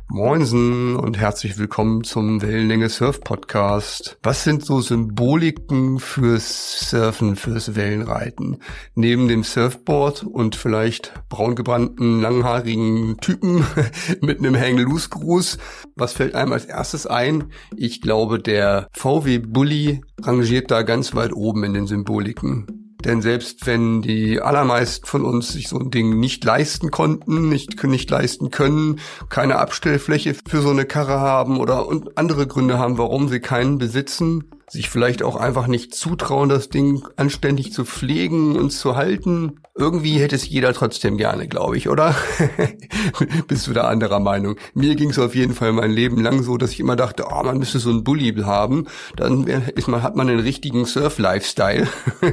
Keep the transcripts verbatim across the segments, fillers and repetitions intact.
Moinsen und herzlich willkommen zum Wellenlänge Surf Podcast. Was sind so Symboliken fürs Surfen, fürs Wellenreiten? Neben dem Surfboard und vielleicht braungebrannten, langhaarigen Typen mit einem Hang-Loose-Gruß, was fällt einem als erstes ein? Ich glaube, der V W Bully rangiert da ganz weit oben in den Symboliken. Denn selbst wenn die allermeisten von uns sich so ein Ding nicht leisten konnten, nicht, nicht leisten können, keine Abstellfläche für so eine Karre haben oder und andere Gründe haben, warum sie keinen besitzen, sich vielleicht auch einfach nicht zutrauen, das Ding anständig zu pflegen und zu halten, irgendwie hätte es jeder trotzdem gerne, glaube ich, oder? Bist du da anderer Meinung? Mir ging es auf jeden Fall mein Leben lang so, dass ich immer dachte, oh, man müsste so einen Bulli haben, dann ist man, hat man einen richtigen Surf-Lifestyle.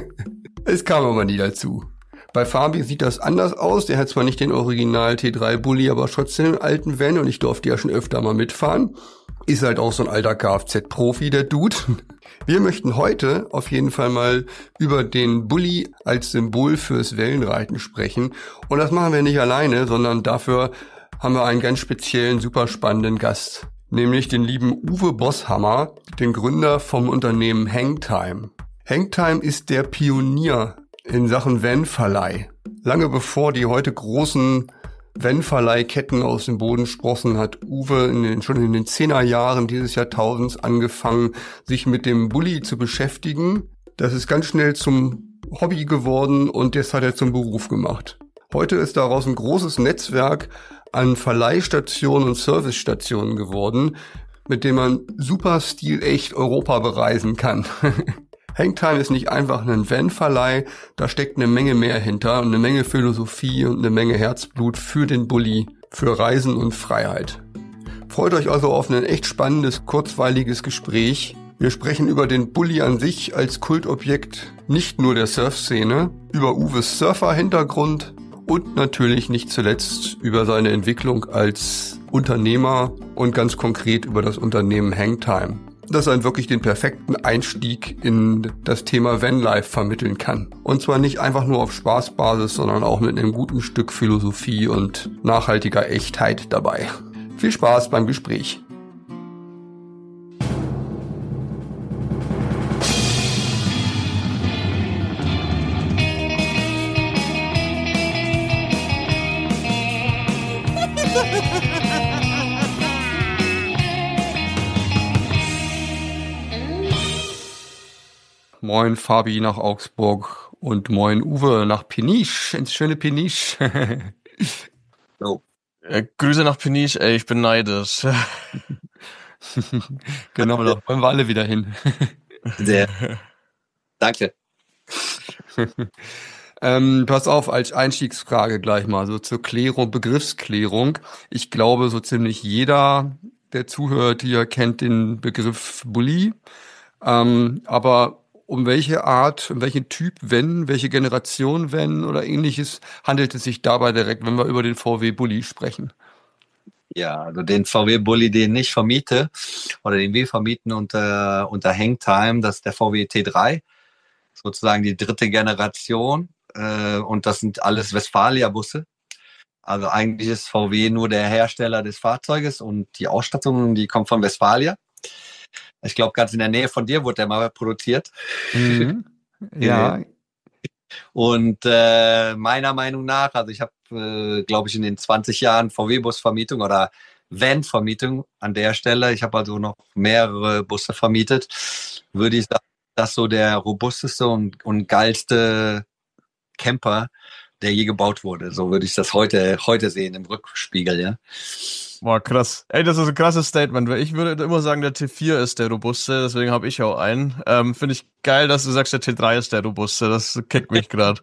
Es kam aber nie dazu. Bei Fabi sieht das anders aus. Der hat zwar nicht den Original T drei Bulli, aber trotzdem einen alten Van und ich durfte ja schon öfter mal mitfahren. Ist halt auch so ein alter Kfz-Profi, der Dude. Wir möchten heute auf jeden Fall mal über den Bulli als Symbol fürs Wellenreiten sprechen. Und das machen wir nicht alleine, sondern dafür haben wir einen ganz speziellen, super spannenden Gast. Nämlich den lieben Uwe Bosshammer, den Gründer vom Unternehmen Hangtime. Hangtime ist der Pionier in Sachen Vanverleih. Lange bevor die heute großen Vanverleihketten aus dem Boden sprossen, hat Uwe in den, schon in den Zehnerjahren dieses Jahrtausends angefangen, sich mit dem Bulli zu beschäftigen. Das ist ganz schnell zum Hobby geworden und das hat er zum Beruf gemacht. Heute ist daraus ein großes Netzwerk an Verleihstationen und Servicestationen geworden, mit dem man super stilecht Europa bereisen kann. Hangtime ist nicht einfach ein Vanverleih, da steckt eine Menge mehr hinter und eine Menge Philosophie und eine Menge Herzblut für den Bulli, für Reisen und Freiheit. Freut euch also auf ein echt spannendes, kurzweiliges Gespräch. Wir sprechen über den Bulli an sich als Kultobjekt, nicht nur der Surfszene, über Uwes Surfer-Hintergrund und natürlich nicht zuletzt über seine Entwicklung als Unternehmer und ganz konkret über das Unternehmen Hangtime, das einen wirklich den perfekten Einstieg in das Thema Vanlife vermitteln kann. Und zwar nicht einfach nur auf Spaßbasis, sondern auch mit einem guten Stück Philosophie und nachhaltiger Echtheit dabei. Viel Spaß beim Gespräch. Moin Fabi nach Augsburg und moin Uwe nach Peniche, ins schöne Peniche. Oh. Äh, Grüße nach Peniche, ey, ich bin neidisch. Genau, da wollen wir alle wieder hin. Sehr. Danke. ähm, pass auf, als Einstiegsfrage gleich mal, so zur Klärung, Begriffsklärung. Ich glaube, so ziemlich jeder, der zuhört hier, kennt den Begriff Bulli. Ähm, aber um welche Art, um welchen Typ Van, welche Generation Van oder ähnliches handelt es sich dabei direkt, wenn wir über den V W Bulli sprechen? Ja, also den V W Bulli, den ich vermiete oder den wir vermieten unter, unter Hangtime, das ist der V W T drei, sozusagen die dritte Generation äh, und das sind alles Westfalia-Busse. Also eigentlich ist V W nur der Hersteller des Fahrzeuges und die Ausstattung, die kommt von Westfalia. Ich glaube, ganz in der Nähe von dir wurde der mal produziert. Mhm. Ja. Und äh, meiner Meinung nach, also ich habe, äh, glaube ich, in den zwanzig Jahren V W-Busvermietung oder Van-Vermietung an der Stelle, ich habe also noch mehrere Busse vermietet, würde ich sagen, das so der robusteste und, und geilste Camper, der je gebaut wurde. So würde ich das heute, heute sehen im Rückspiegel, ja. Boah, krass. Ey, das ist ein krasses Statement, weil ich würde immer sagen, der T vier ist der robuste, deswegen habe ich auch einen. Ähm, Finde ich geil, dass du sagst, der T drei ist der robuste, das kickt mich gerade.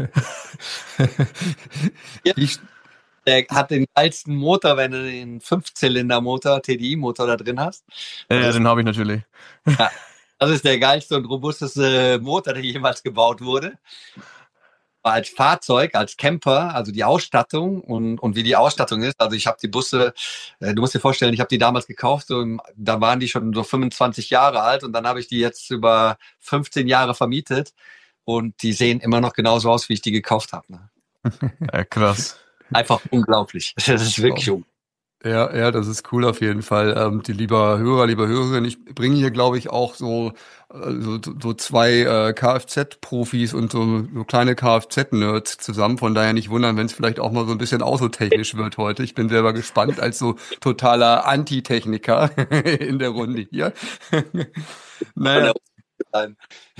Ja, der hat den geilsten Motor, wenn du den Fünfzylinder-Motor, T D I-Motor da drin hast. Ja, ja, den habe ich natürlich. Ja, das ist der geilste und robusteste Motor, der jemals gebaut wurde. Als Fahrzeug, als Camper, also die Ausstattung und, und wie die Ausstattung ist. Also ich habe die Busse, äh, du musst dir vorstellen, ich habe die damals gekauft, so im, da waren die schon so fünfundzwanzig Jahre alt und dann habe ich die jetzt über fünfzehn Jahre vermietet und die sehen immer noch genauso aus, wie ich die gekauft habe. Ne? Ja, krass. Einfach unglaublich. Das ist wirklich unglaublich. Ja, ja, das ist cool auf jeden Fall. Ähm, die lieber Hörer, lieber Hörerin, ich bringe hier, glaube ich, auch so, äh, so, so zwei äh, Kfz-Profis und so, so kleine Kfz-Nerds zusammen. Von daher nicht wundern, wenn es vielleicht auch mal so ein bisschen autotechnisch wird heute. Ich bin selber gespannt als so totaler Antitechniker in der Runde hier. Von Naja. der sein.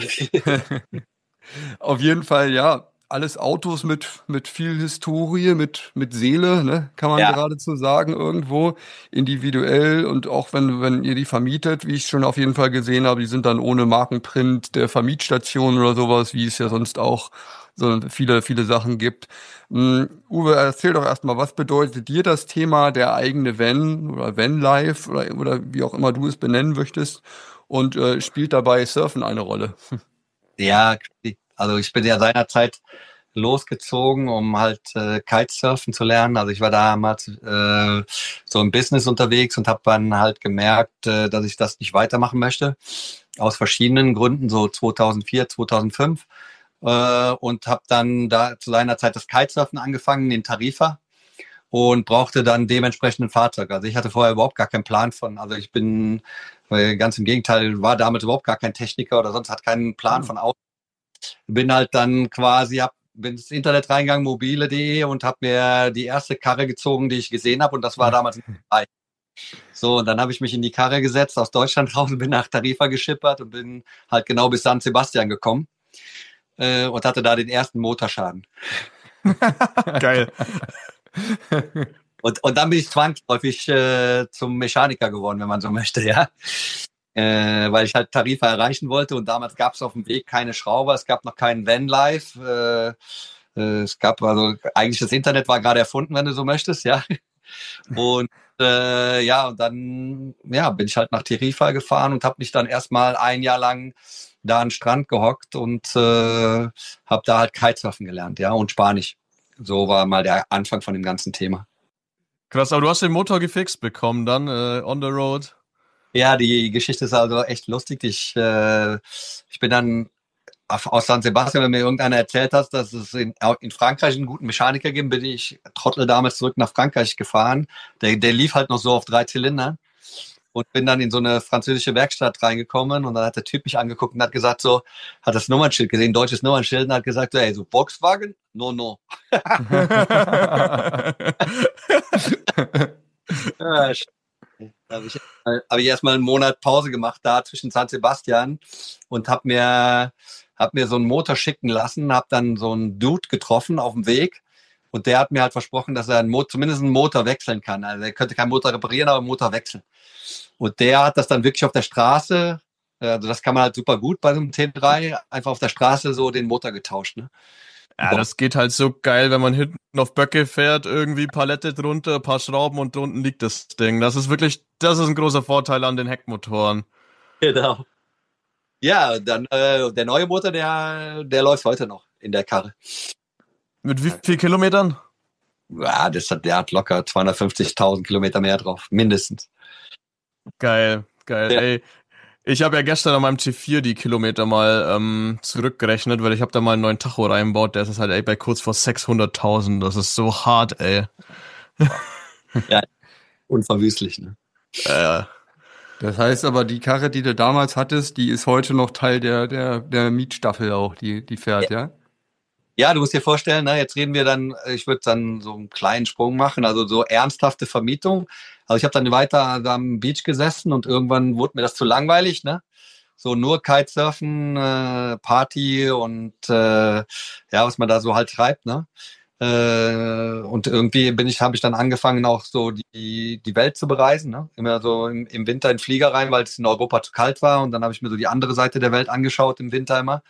Auf jeden Fall, ja, alles Autos mit, mit viel Historie, mit, mit Seele, ne, kann man Ja, geradezu sagen, irgendwo individuell. Und auch wenn, wenn ihr die vermietet, wie ich schon auf jeden Fall gesehen habe, die sind dann ohne Markenprint der Vermietstation oder sowas, wie es ja sonst auch so viele, viele Sachen gibt. Mm, Uwe, erzähl doch erstmal, was bedeutet dir das Thema der eigene Van oder Vanlife oder, oder wie auch immer du es benennen möchtest? Und äh, spielt dabei Surfen eine Rolle? ja, also ich bin ja seinerzeit losgezogen, um halt äh, Kitesurfen zu lernen. Also ich war damals äh, so im Business unterwegs und habe dann halt gemerkt, äh, dass ich das nicht weitermachen möchte. Aus verschiedenen Gründen, so zweitausendvier, zweitausendfünf. Äh, und habe dann da zu seiner Zeit das Kitesurfen angefangen in Tarifa und brauchte dann dementsprechend ein Fahrzeug. Also ich hatte vorher überhaupt gar keinen Plan von, also ich bin äh, ganz im Gegenteil, war damals überhaupt gar kein Techniker oder sonst hat keinen Plan von Auto. Bin halt dann quasi, hab, bin ins Internet reingegangen, mobile punkt de und habe mir die erste Karre gezogen, die ich gesehen habe und das war damals ein T drei. So, und dann habe ich mich in die Karre gesetzt, aus Deutschland raus und bin nach Tarifa geschippert und bin halt genau bis San Sebastian gekommen äh, und hatte da den ersten Motorschaden. Geil. Und, und dann bin ich zwangsläufig äh, zum Mechaniker geworden, wenn man so möchte, ja. Äh, weil ich halt Tarifa erreichen wollte und damals gab es auf dem Weg keine Schrauber, es gab noch keinen Vanlife, äh, äh, es gab also eigentlich das Internet war gerade erfunden, wenn du so möchtest, ja. Und äh, ja, und dann ja, bin ich halt nach Tarifa gefahren und habe mich dann erstmal ein Jahr lang da an den Strand gehockt und äh, habe da halt Kitesurfen gelernt, ja, und Spanisch. So war mal der Anfang von dem ganzen Thema. Krass, aber du hast den Motor gefixt bekommen dann, äh, on the road. Ja, die Geschichte ist also echt lustig. Ich, äh, ich bin dann aus San Sebastian, wenn mir irgendeiner erzählt hat, dass es in, in Frankreich einen guten Mechaniker gibt, bin ich Trottel damals zurück nach Frankreich gefahren. Der, der lief halt noch so auf drei Zylinder und bin dann in so eine französische Werkstatt reingekommen und dann hat der Typ mich angeguckt und hat gesagt so, hat das Nummernschild gesehen, deutsches Nummernschild und hat gesagt so, ey, so Volkswagen? No, no. Ja, da habe ich, hab ich erstmal einen Monat Pause gemacht da zwischen San Sebastian und habe mir, hab mir so einen Motor schicken lassen, habe dann so einen Dude getroffen auf dem Weg und der hat mir halt versprochen, dass er einen Mo- zumindest einen Motor wechseln kann. Also er könnte keinen Motor reparieren, aber einen Motor wechseln. Und der hat das dann wirklich auf der Straße, also das kann man halt super gut bei so einem T drei, einfach auf der Straße so den Motor getauscht. Ne? Ja, das geht halt so geil, wenn man hinten auf Böcke fährt, irgendwie Palette drunter, ein paar Schrauben und drunten liegt das Ding. Das ist wirklich, das ist ein großer Vorteil an den Heckmotoren. Genau. Ja, dann äh, der neue Motor, der, der läuft heute noch in der Karre. Mit wie viel Kilometern? Ja, das hat, der hat locker zweihundertfünfzigtausend Kilometer mehr drauf, mindestens. Geil, geil. Ja. Ey, ich habe ja gestern an meinem T vier die Kilometer mal ähm, zurückgerechnet, weil ich habe da mal einen neuen Tacho reingebaut. Der ist halt ey, bei kurz vor sechshunderttausend. Das ist so hart, ey. Ja, unverwüstlich, ne? Äh, Das heißt aber, die Karre, die du damals hattest, die ist heute noch Teil der, der, der Mietstaffel auch, die, die fährt, ja? Ja, du musst dir vorstellen, ne, jetzt reden wir dann, ich würde dann so einen kleinen Sprung machen, also so ernsthafte Vermietung. Also ich habe dann weiter da am Beach gesessen und irgendwann wurde mir das zu langweilig, ne? So nur Kitesurfen, äh, Party und äh, ja, was man da so halt treibt, ne? Äh, und irgendwie bin ich, habe ich dann angefangen, auch so die, die Welt zu bereisen, ne? Immer so im, im Winter in Flieger rein, weil es in Europa zu kalt war. Und dann habe ich mir so die andere Seite der Welt angeschaut im Winter immer.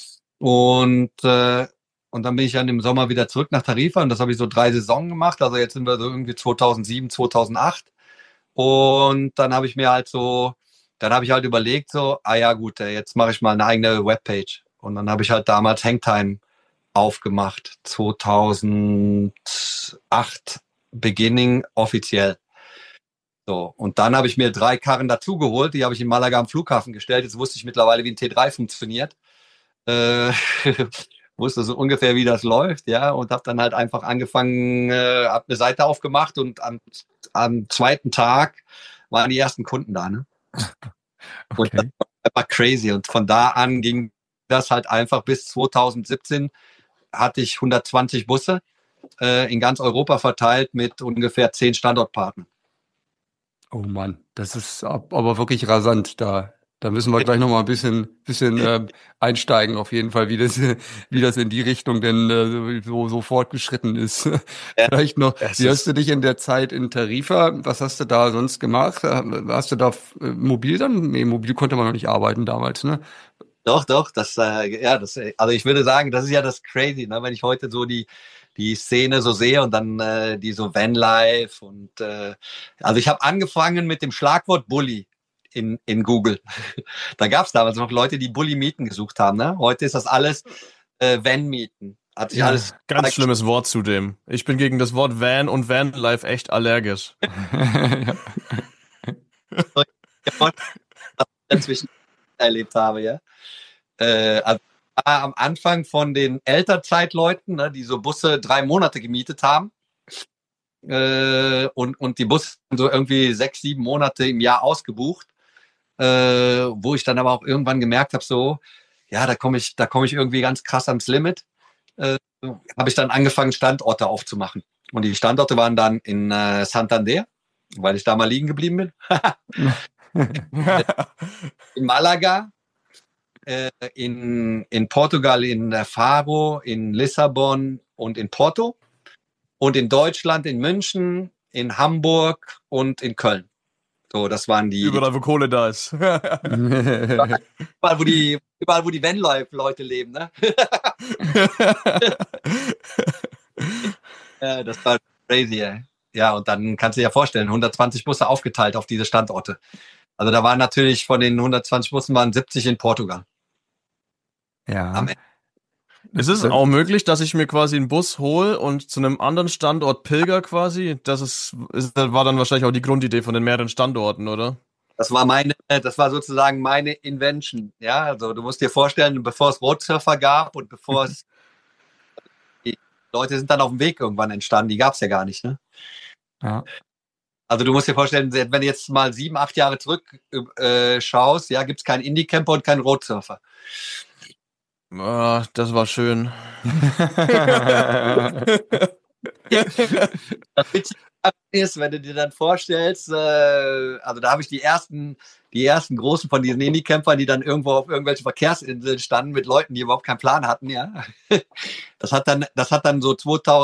Und äh, und dann bin ich dann im Sommer wieder zurück nach Tarifa und das habe ich so drei Saisonen gemacht. Also jetzt sind wir so irgendwie zweitausendsieben, zweitausendacht. Und dann habe ich mir halt so, dann habe ich halt überlegt so, ah ja gut, jetzt mache ich mal eine eigene Webpage. Und dann habe ich halt damals Hangtime aufgemacht, zweitausendacht Beginning offiziell. So, und dann habe ich mir drei Karren dazugeholt, die habe ich in Malaga am Flughafen gestellt. Jetzt wusste ich mittlerweile, wie ein T drei funktioniert. Äh, wusste so ungefähr, wie das läuft, ja, und habe dann halt einfach angefangen, äh, habe eine Seite aufgemacht und am, am zweiten Tag waren die ersten Kunden da, ne? Okay. Und das war crazy. Und von da an ging das halt einfach bis zwanzig siebzehn hatte ich hundertzwanzig Busse äh, in ganz Europa verteilt mit ungefähr zehn Standortpartnern. Oh Mann, das ist ab- aber wirklich rasant. Da, da müssen wir gleich noch mal ein bisschen, bisschen äh, einsteigen, auf jeden Fall, wie das, wie das in die Richtung denn äh, so, so fortgeschritten ist. Ja, Vielleicht noch, es wie hast ist- du dich in der Zeit in Tarifa, was hast du da sonst gemacht? Äh, Hast du da äh, mobil dann? Nee, mobil konnte man noch nicht arbeiten damals, ne? Doch, doch, das, äh, ja, das, äh, also ich würde sagen, das ist ja das Crazy, ne? Wenn ich heute so die, die Szene so sehe und dann äh, die so Vanlife und äh, also ich habe angefangen mit dem Schlagwort Bulli in, in Google. Da gab es damals noch Leute, die Bulli-Mieten gesucht haben, ne? Heute ist das alles äh, Van-Mieten. Hat sich Ja. alles Ganz schlimmes Wort zudem. Ich bin gegen das Wort Van und Vanlife echt allergisch. dazwischen erlebt habe, ja. Äh, also am Anfang von den Elternzeitleuten, ne, die so Busse drei Monate gemietet haben äh, und, und die Busse so irgendwie sechs, sieben Monate im Jahr ausgebucht, äh, wo ich dann aber auch irgendwann gemerkt habe, so, ja, da komme ich, da komme ich irgendwie ganz krass ans Limit, äh, habe ich dann angefangen, Standorte aufzumachen. Und die Standorte waren dann in äh, Santander, weil ich da mal liegen geblieben bin, in Malaga, äh, in, in Portugal, in Faro, in Lissabon und in Porto und in Deutschland, in München, in Hamburg und in Köln. So, das waren die. Überall, wo Kohle da ist. Überall, wo die, überall, wo die Vanlife-Leute leben, ne? Ja, das war crazy, ey. Ja, und dann kannst du dir ja vorstellen, hundertzwanzig Busse aufgeteilt auf diese Standorte. Also da waren natürlich von den hundertzwanzig Bussen waren siebzig in Portugal. Ja. Am Ende. Es ist auch möglich, dass ich mir quasi einen Bus hole und zu einem anderen Standort pilger quasi. Das ist, ist, das war dann wahrscheinlich auch die Grundidee von den mehreren Standorten, oder? Das war meine, das war sozusagen meine Invention. Ja, also du musst dir vorstellen, bevor es Roadsurfer gab und bevor es die Leute sind dann auf dem Weg irgendwann entstanden, die gab es ja gar nicht, ne? Ja. Also du musst dir vorstellen, wenn du jetzt mal sieben, acht Jahre zurück äh, schaust, ja, gibt es keinen Indie-Camper und keinen Roadsurfer. Ah, das war schön. Das Witzige ist, wenn du dir dann vorstellst, äh, also da habe ich die ersten, die ersten großen von diesen Indie-Campern, die dann irgendwo auf irgendwelchen Verkehrsinseln standen mit Leuten, die überhaupt keinen Plan hatten, ja. Das hat dann, das hat dann so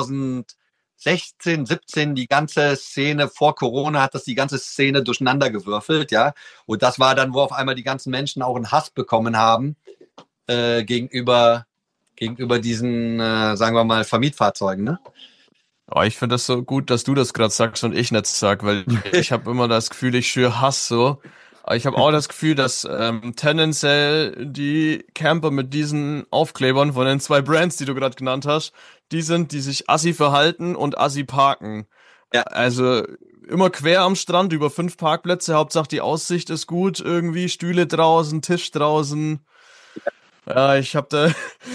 zweitausendsechzehn, siebzehn die ganze Szene vor Corona hat das die ganze Szene durcheinander gewürfelt, ja. Und das war dann, wo auf einmal die ganzen Menschen auch einen Hass bekommen haben äh, gegenüber gegenüber diesen, äh, sagen wir mal, Vermietfahrzeugen, ne? Oh, ich finde das so gut, dass du das gerade sagst und ich nicht sag, weil ich habe immer das Gefühl, ich schüre Hass so. Aber ich habe auch das Gefühl, dass ähm, tendenziell die Camper mit diesen Aufklebern von den zwei Brands, die du gerade genannt hast, die sind, die sich assi verhalten und assi parken. Ja. Also immer quer am Strand, über fünf Parkplätze, Hauptsache die Aussicht ist gut, irgendwie Stühle draußen, Tisch draußen. Ja, ich habe da,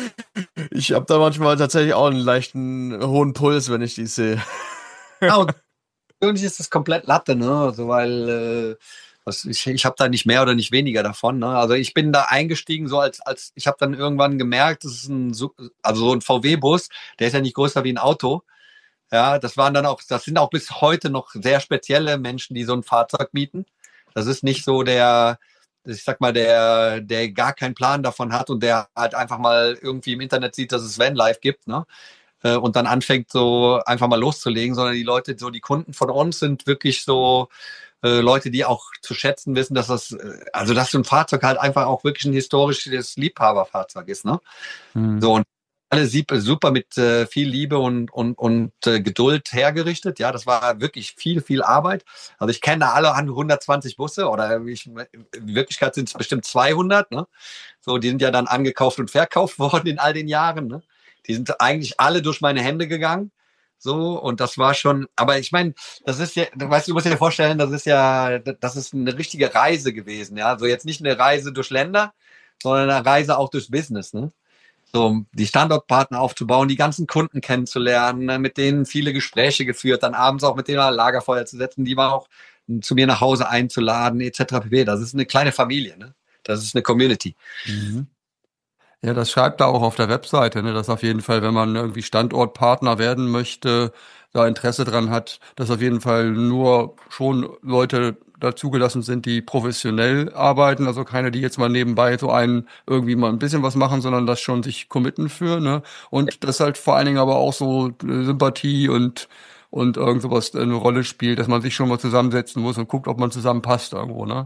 ich habe da manchmal tatsächlich auch einen leichten hohen Puls, wenn ich die sehe. Ja, und irgendwie ist das komplett Latte, ne? Also weil äh, was, ich, ich habe da nicht mehr oder nicht weniger davon. Ne? Also ich bin da eingestiegen, so als, als ich habe dann irgendwann gemerkt, das ist ein also so ein V W-Bus, der ist ja nicht größer wie ein Auto. Ja, das waren dann auch, das sind auch bis heute noch sehr spezielle Menschen, die so ein Fahrzeug mieten. Das ist nicht so der, ich sag mal, der, der gar keinen Plan davon hat und der halt einfach mal irgendwie im Internet sieht, dass es Vanlife gibt, ne? Und dann anfängt so einfach mal loszulegen, sondern die Leute, so die Kunden von uns sind wirklich so äh, Leute, die auch zu schätzen wissen, dass das, äh, also dass so ein Fahrzeug halt einfach auch wirklich ein historisches Liebhaberfahrzeug ist, ne? Hm. So, und alle super mit äh, viel Liebe und, und, und äh, Geduld hergerichtet. Ja, das war wirklich viel, viel Arbeit. Also ich kenne alle hundertzwanzig Busse oder ich, in Wirklichkeit sind es bestimmt zweihundert. Ne? So, die sind ja dann angekauft und verkauft worden in all den Jahren. Ne? Die sind eigentlich alle durch meine Hände gegangen. So, und das war schon, aber ich meine, das ist ja, weißt du, du musst dir vorstellen, das ist ja, das ist eine richtige Reise gewesen. Ja, also jetzt nicht eine Reise durch Länder, sondern eine Reise auch durchs Business. Ne? so die Standortpartner aufzubauen, die ganzen Kunden kennenzulernen, ne, mit denen viele Gespräche geführt, dann abends auch mit denen ein Lagerfeuer zu setzen, die war auch zu mir nach Hause einzuladen, et cetera pp. Das ist eine kleine Familie, ne? Das ist eine Community. Mhm. Ja, das schreibt da auch auf der Webseite, ne, dass auf jeden Fall, wenn man irgendwie Standortpartner werden möchte, da Interesse dran hat, dass auf jeden Fall nur schon Leute dazugelassen sind, die professionell arbeiten, also keine, die jetzt mal nebenbei so einen irgendwie mal ein bisschen was machen, sondern das schon sich committen für, ne? Und das halt vor allen Dingen aber auch so Sympathie und und irgend sowas eine Rolle spielt, dass man sich schon mal zusammensetzen muss und guckt, ob man zusammenpasst irgendwo, ne?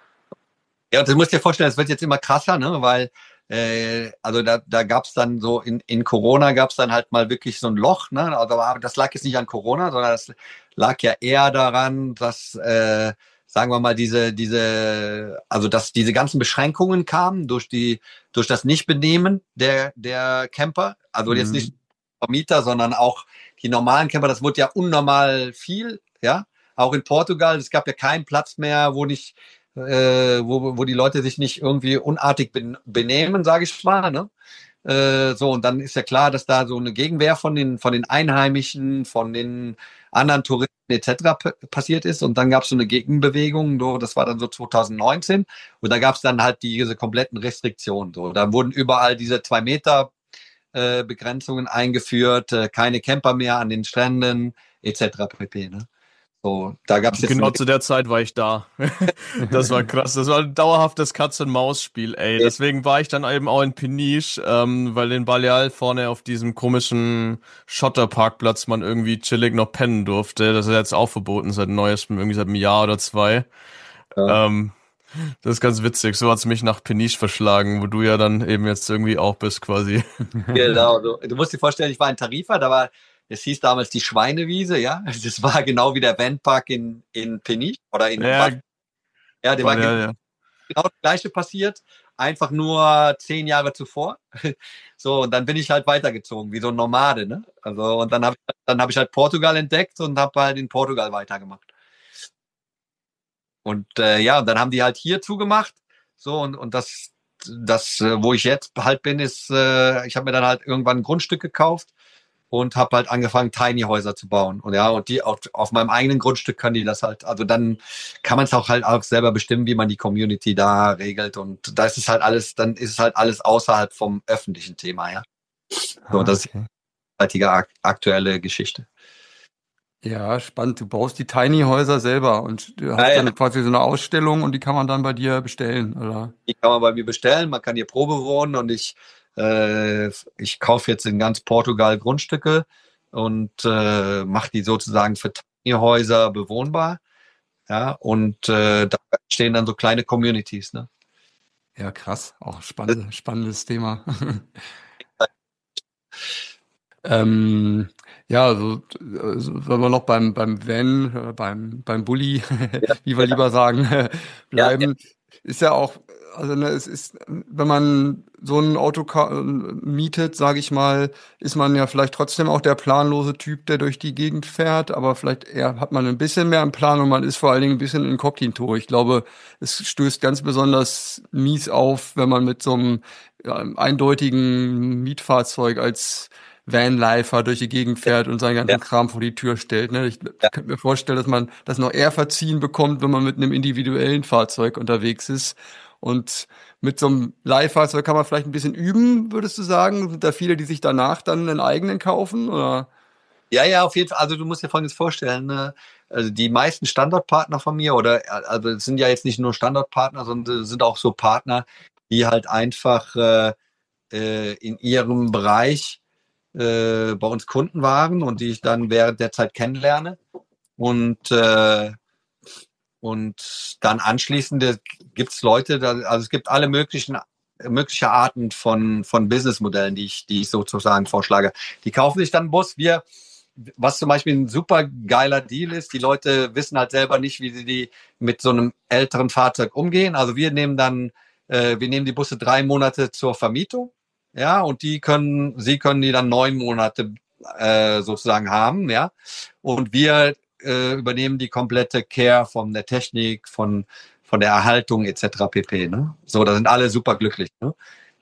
Ja, und du musst dir vorstellen, es wird jetzt immer krasser, ne? Weil äh, also da, da gab es dann so, in, in Corona gab es dann halt mal wirklich so ein Loch, ne? Also, aber das lag jetzt nicht an Corona, sondern das lag ja eher daran, dass, äh, sagen wir mal, diese, diese, also dass diese ganzen Beschränkungen kamen durch die, durch das Nichtbenehmen der, der Camper. Also jetzt nicht Vermieter, sondern auch die normalen Camper, das wurde ja unnormal viel, ja. Auch in Portugal, es gab ja keinen Platz mehr, wo nicht äh, wo, wo die Leute sich nicht irgendwie unartig ben, benehmen, sage ich mal. Ne? Äh, so, und dann ist ja klar, dass da so eine Gegenwehr von den, von den Einheimischen, von den anderen Touristen et cetera p- passiert ist. Und dann gab es so eine Gegenbewegung, so, das war dann so zwanzig neunzehn. Und da gab es dann halt diese kompletten Restriktionen. So. Da wurden überall diese zwei Meter äh, Begrenzungen eingeführt, äh, keine Camper mehr an den Stränden et cetera pp. Ne? So, da gab's jetzt Genau zu der Zeit war ich da. Das war krass. Das war ein dauerhaftes Katz-und-Maus-Spiel, ey. Deswegen war ich dann eben auch in Peniche, ähm, weil in Baleal vorne auf diesem komischen Schotterparkplatz man irgendwie chillig noch pennen durfte. Das ist jetzt auch verboten seit neuestem, irgendwie seit einem Jahr oder zwei. Ja. Ähm, das ist ganz witzig. So hat's mich nach Peniche verschlagen, wo du ja dann eben jetzt irgendwie auch bist, quasi. Genau. Du, du musst dir vorstellen, ich war in Tarifa, da war, es hieß damals die Schweinewiese, ja. Das war genau wie der Vanpark in, in Peniche oder in Ja, Bad. Ja, der war Baleal, genau ja. das Gleiche passiert, einfach nur zehn Jahre zuvor. So, und dann bin ich halt weitergezogen, wie so ein Nomade, ne? Also, und dann habe ich, dann habe ich halt Portugal entdeckt und habe halt in Portugal weitergemacht. Und äh, ja, und dann haben die halt hier zugemacht. So, und, und das, das, äh, wo ich jetzt halt bin, ist, äh, ich habe mir dann halt irgendwann ein Grundstück gekauft und habe halt angefangen, Tiny Häuser zu bauen. Und ja, und die auf, auf meinem eigenen Grundstück können die das halt, also dann kann man es auch halt auch selber bestimmen, wie man die Community da regelt. Und da ist es halt alles, dann ist es halt alles außerhalb vom öffentlichen Thema, ja. So, Ah, das ist okay. die heutige ak- aktuelle Geschichte. Ja, spannend. Du baust die Tiny-Häuser selber und du Ah, hast ja. dann quasi so eine Ausstellung und die kann man dann bei dir bestellen, oder? Die kann man bei mir bestellen, man kann hier Probe wohnen und ich, äh, ich kaufe jetzt in ganz Portugal Grundstücke und äh, mache die sozusagen für Tiny-Häuser bewohnbar. Ja, und äh, da stehen dann so kleine Communities, ne? Ja, krass. Auch spannend, spannendes Thema. ähm, ja, also, also wenn wir noch beim beim Van, äh, beim beim Bulli, Ja, wie wir lieber sagen, ja, ja, bleiben, ist ja auch, also ne, es ist, wenn man so ein Auto ka- mietet, sage ich mal, ist man ja vielleicht trotzdem auch der planlose Typ, der durch die Gegend fährt, aber vielleicht eher hat man ein bisschen mehr im Plan und man ist vor allen Dingen ein bisschen inkognito. Ich glaube, es stößt ganz besonders mies auf, wenn man mit so einem ja, eindeutigen Mietfahrzeug als Vanlifer durch die Gegend fährt und seinen ja, ganzen Kram vor die Tür stellt. Ne? Ich, ja. ich könnte mir vorstellen, dass man das noch eher verziehen bekommt, wenn man mit einem individuellen Fahrzeug unterwegs ist. Und mit so einem Leihfahrzeug kann man vielleicht ein bisschen üben, würdest du sagen? Sind da viele, die sich danach dann einen eigenen kaufen? Oder? Ja, ja, auf jeden Fall. Also du musst dir Folgendes vorstellen, ne? Also die meisten Standortpartner von mir, oder also es sind ja jetzt nicht nur Standortpartner, sondern es sind auch so Partner, die halt einfach äh, äh, in ihrem Bereich äh, bei uns Kunden waren und die ich dann während der Zeit kennenlerne. Und, äh, und dann anschließend gibt es Leute, da, also es gibt alle möglichen mögliche Arten von, von Businessmodellen, die ich, die ich sozusagen vorschlage. Die kaufen sich dann einen Bus. Wir, was zum Beispiel ein super geiler Deal ist, die Leute wissen halt selber nicht, wie sie die mit so einem älteren Fahrzeug umgehen. Also wir nehmen dann, äh, wir nehmen die Busse drei Monate zur Vermietung. Ja, und die können, sie können die dann neun Monate äh, sozusagen haben, ja. Und wir äh, übernehmen die komplette Care von der Technik, von, von der Erhaltung et cetera pp. Ne? So, da sind alle super glücklich. Ne?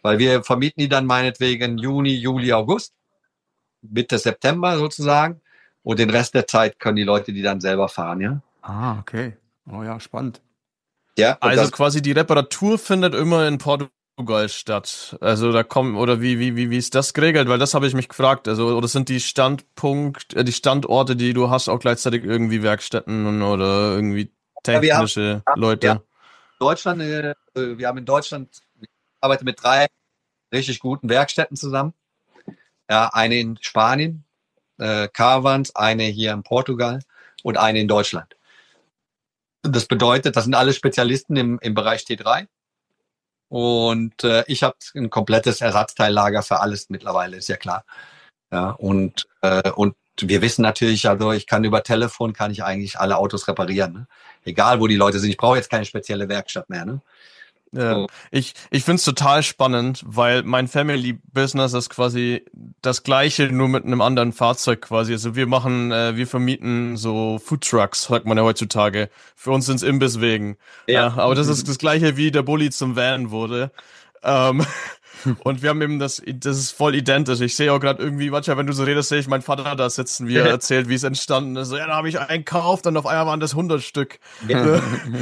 weil wir vermieten die dann meinetwegen Juni, Juli, August, Mitte September sozusagen. Und den Rest der Zeit können die Leute die dann selber fahren, ja. Ah, okay. Oh ja, spannend. Ja, Also das, quasi die Reparatur findet immer in Portugal statt. Also da kommen, oder wie, wie, wie, wie ist das geregelt? Weil das habe ich mich gefragt. Also, oder sind die Standpunkt, äh, die Standorte, die du hast, auch gleichzeitig irgendwie Werkstätten oder irgendwie ja, wir haben, technische ja, Leute? Deutschland, äh, wir haben in Deutschland, ich arbeite mit drei richtig guten Werkstätten zusammen. Ja, eine in Spanien, äh, Carvans, eine hier in Portugal und eine in Deutschland. Das bedeutet, das sind alle Spezialisten im, im Bereich T drei. Und äh, ich habe ein komplettes Ersatzteillager für alles mittlerweile, ist ja klar. Ja, und, äh, und wir wissen natürlich, also ich kann über Telefon, kann ich eigentlich alle Autos reparieren. Ne? Egal, wo die Leute sind. Ich brauche jetzt keine spezielle Werkstatt mehr. Ne? Ja, So. ich, ich find's total spannend, weil mein Family Business ist quasi das gleiche, nur mit einem anderen Fahrzeug quasi. Also wir machen, äh, wir vermieten so Food Trucks, sagt man ja heutzutage. Für uns sind's Imbisswegen. Ja. Ja, aber das ist das gleiche, wie der Bulli zum Van wurde. Ähm, und wir haben eben das, das ist voll identisch. Ich sehe auch gerade irgendwie, manchmal, wenn du so redest, sehe ich meinen Vater da sitzen, wie er erzählt, wie es entstanden ist. So, ja, da habe ich einen gekauft und auf einmal waren das hundert Stück. Ja.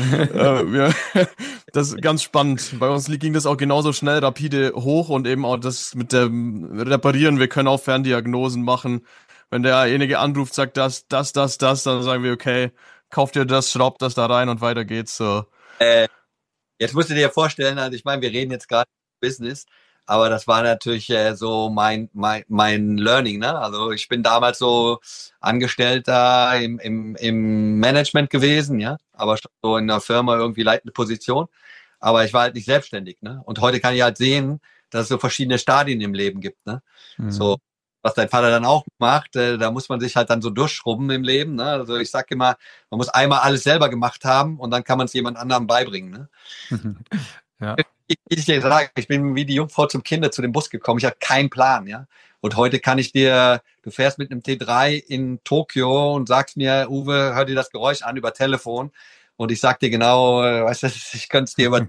äh, ja, das ist ganz spannend. Bei uns ging das auch genauso schnell, rapide hoch und eben auch das mit dem Reparieren. Wir können auch Ferndiagnosen machen. Wenn derjenige anruft, sagt das, das, das, das, dann sagen wir, okay, kauft ihr das, schraubt das da rein und weiter geht's so. Äh, jetzt musst du dir vorstellen, also ich meine, wir reden jetzt gerade Business, aber das war natürlich äh, so mein, mein, mein Learning. Ne? Also ich bin damals so Angestellter im, im, im Management gewesen, ja, aber schon so in einer Firma irgendwie leitende Position. Aber ich war halt nicht selbstständig. Ne? Und heute kann ich halt sehen, dass es so verschiedene Stadien im Leben gibt. Ne? Mhm. So, was dein Vater dann auch macht, äh, da muss man sich halt dann so durchschrubben im Leben. Ne? Also ich sag immer, man muss einmal alles selber gemacht haben und dann kann man es jemand anderem beibringen. Ne? Ja. Ich, ich dir sage, ich bin wie die Jungfrau zum Kinder zu dem Bus gekommen. Ich hatte keinen Plan, ja. Und heute kann ich dir, du fährst mit einem T drei in Tokio und sagst mir, Uwe, hör dir das Geräusch an über Telefon. Und ich sag dir genau, äh, weißt du, ich könnte es dir über, wenn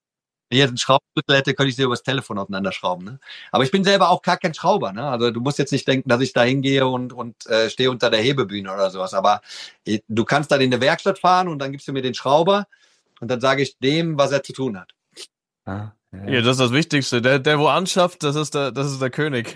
ich jetzt einen Schraubenschlüssel hätte, könnte ich dir über das Telefon auseinanderschrauben. Ne? Aber ich bin selber auch gar kein Schrauber. Ne? Also du musst jetzt nicht denken, dass ich da hingehe und, und äh, stehe unter der Hebebühne oder sowas. Aber äh, du kannst dann in eine Werkstatt fahren und dann gibst du mir den Schrauber und dann sage ich dem, was er zu tun hat. Ja, ja. Ja, das ist das Wichtigste. Der, der wo anschafft, das ist der, das ist der König.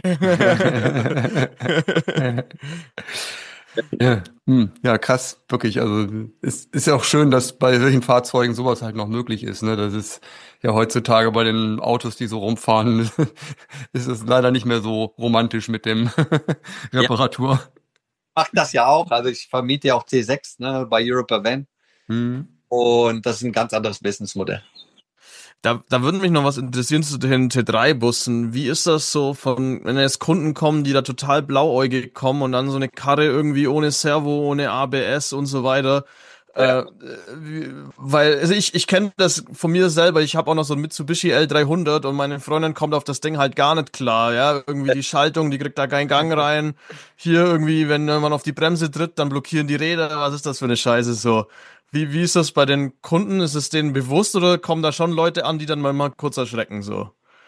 Ja, hm. Ja, krass, wirklich. Also es ist ja auch schön, dass bei solchen Fahrzeugen sowas halt noch möglich ist. Ne? Das ist ja heutzutage bei den Autos, die so rumfahren, ist es leider nicht mehr so romantisch mit dem Reparatur. Ja, macht das ja auch. Also ich vermiete ja auch T sechs, ne, bei Europa Van. Hm. Und das ist ein ganz anderes Businessmodell. Da, da würde mich noch was interessieren zu den T drei Bussen. Wie ist das so von, wenn jetzt Kunden kommen, die da total blauäugig kommen und dann so eine Karre irgendwie ohne Servo, ohne A B S und so weiter? Ja. Äh, wie, weil, also ich, ich kenne das von mir selber. Ich habe auch noch so ein Mitsubishi L dreihundert und meine Freundin kommt auf das Ding halt gar nicht klar. Ja, irgendwie die Schaltung, die kriegt da keinen Gang rein. Hier irgendwie, wenn man auf die Bremse tritt, dann blockieren die Räder. Was ist das für eine Scheiße so? Wie, wie ist das bei den Kunden? Ist es denen bewusst oder kommen da schon Leute an, die dann mal, mal kurz erschrecken so?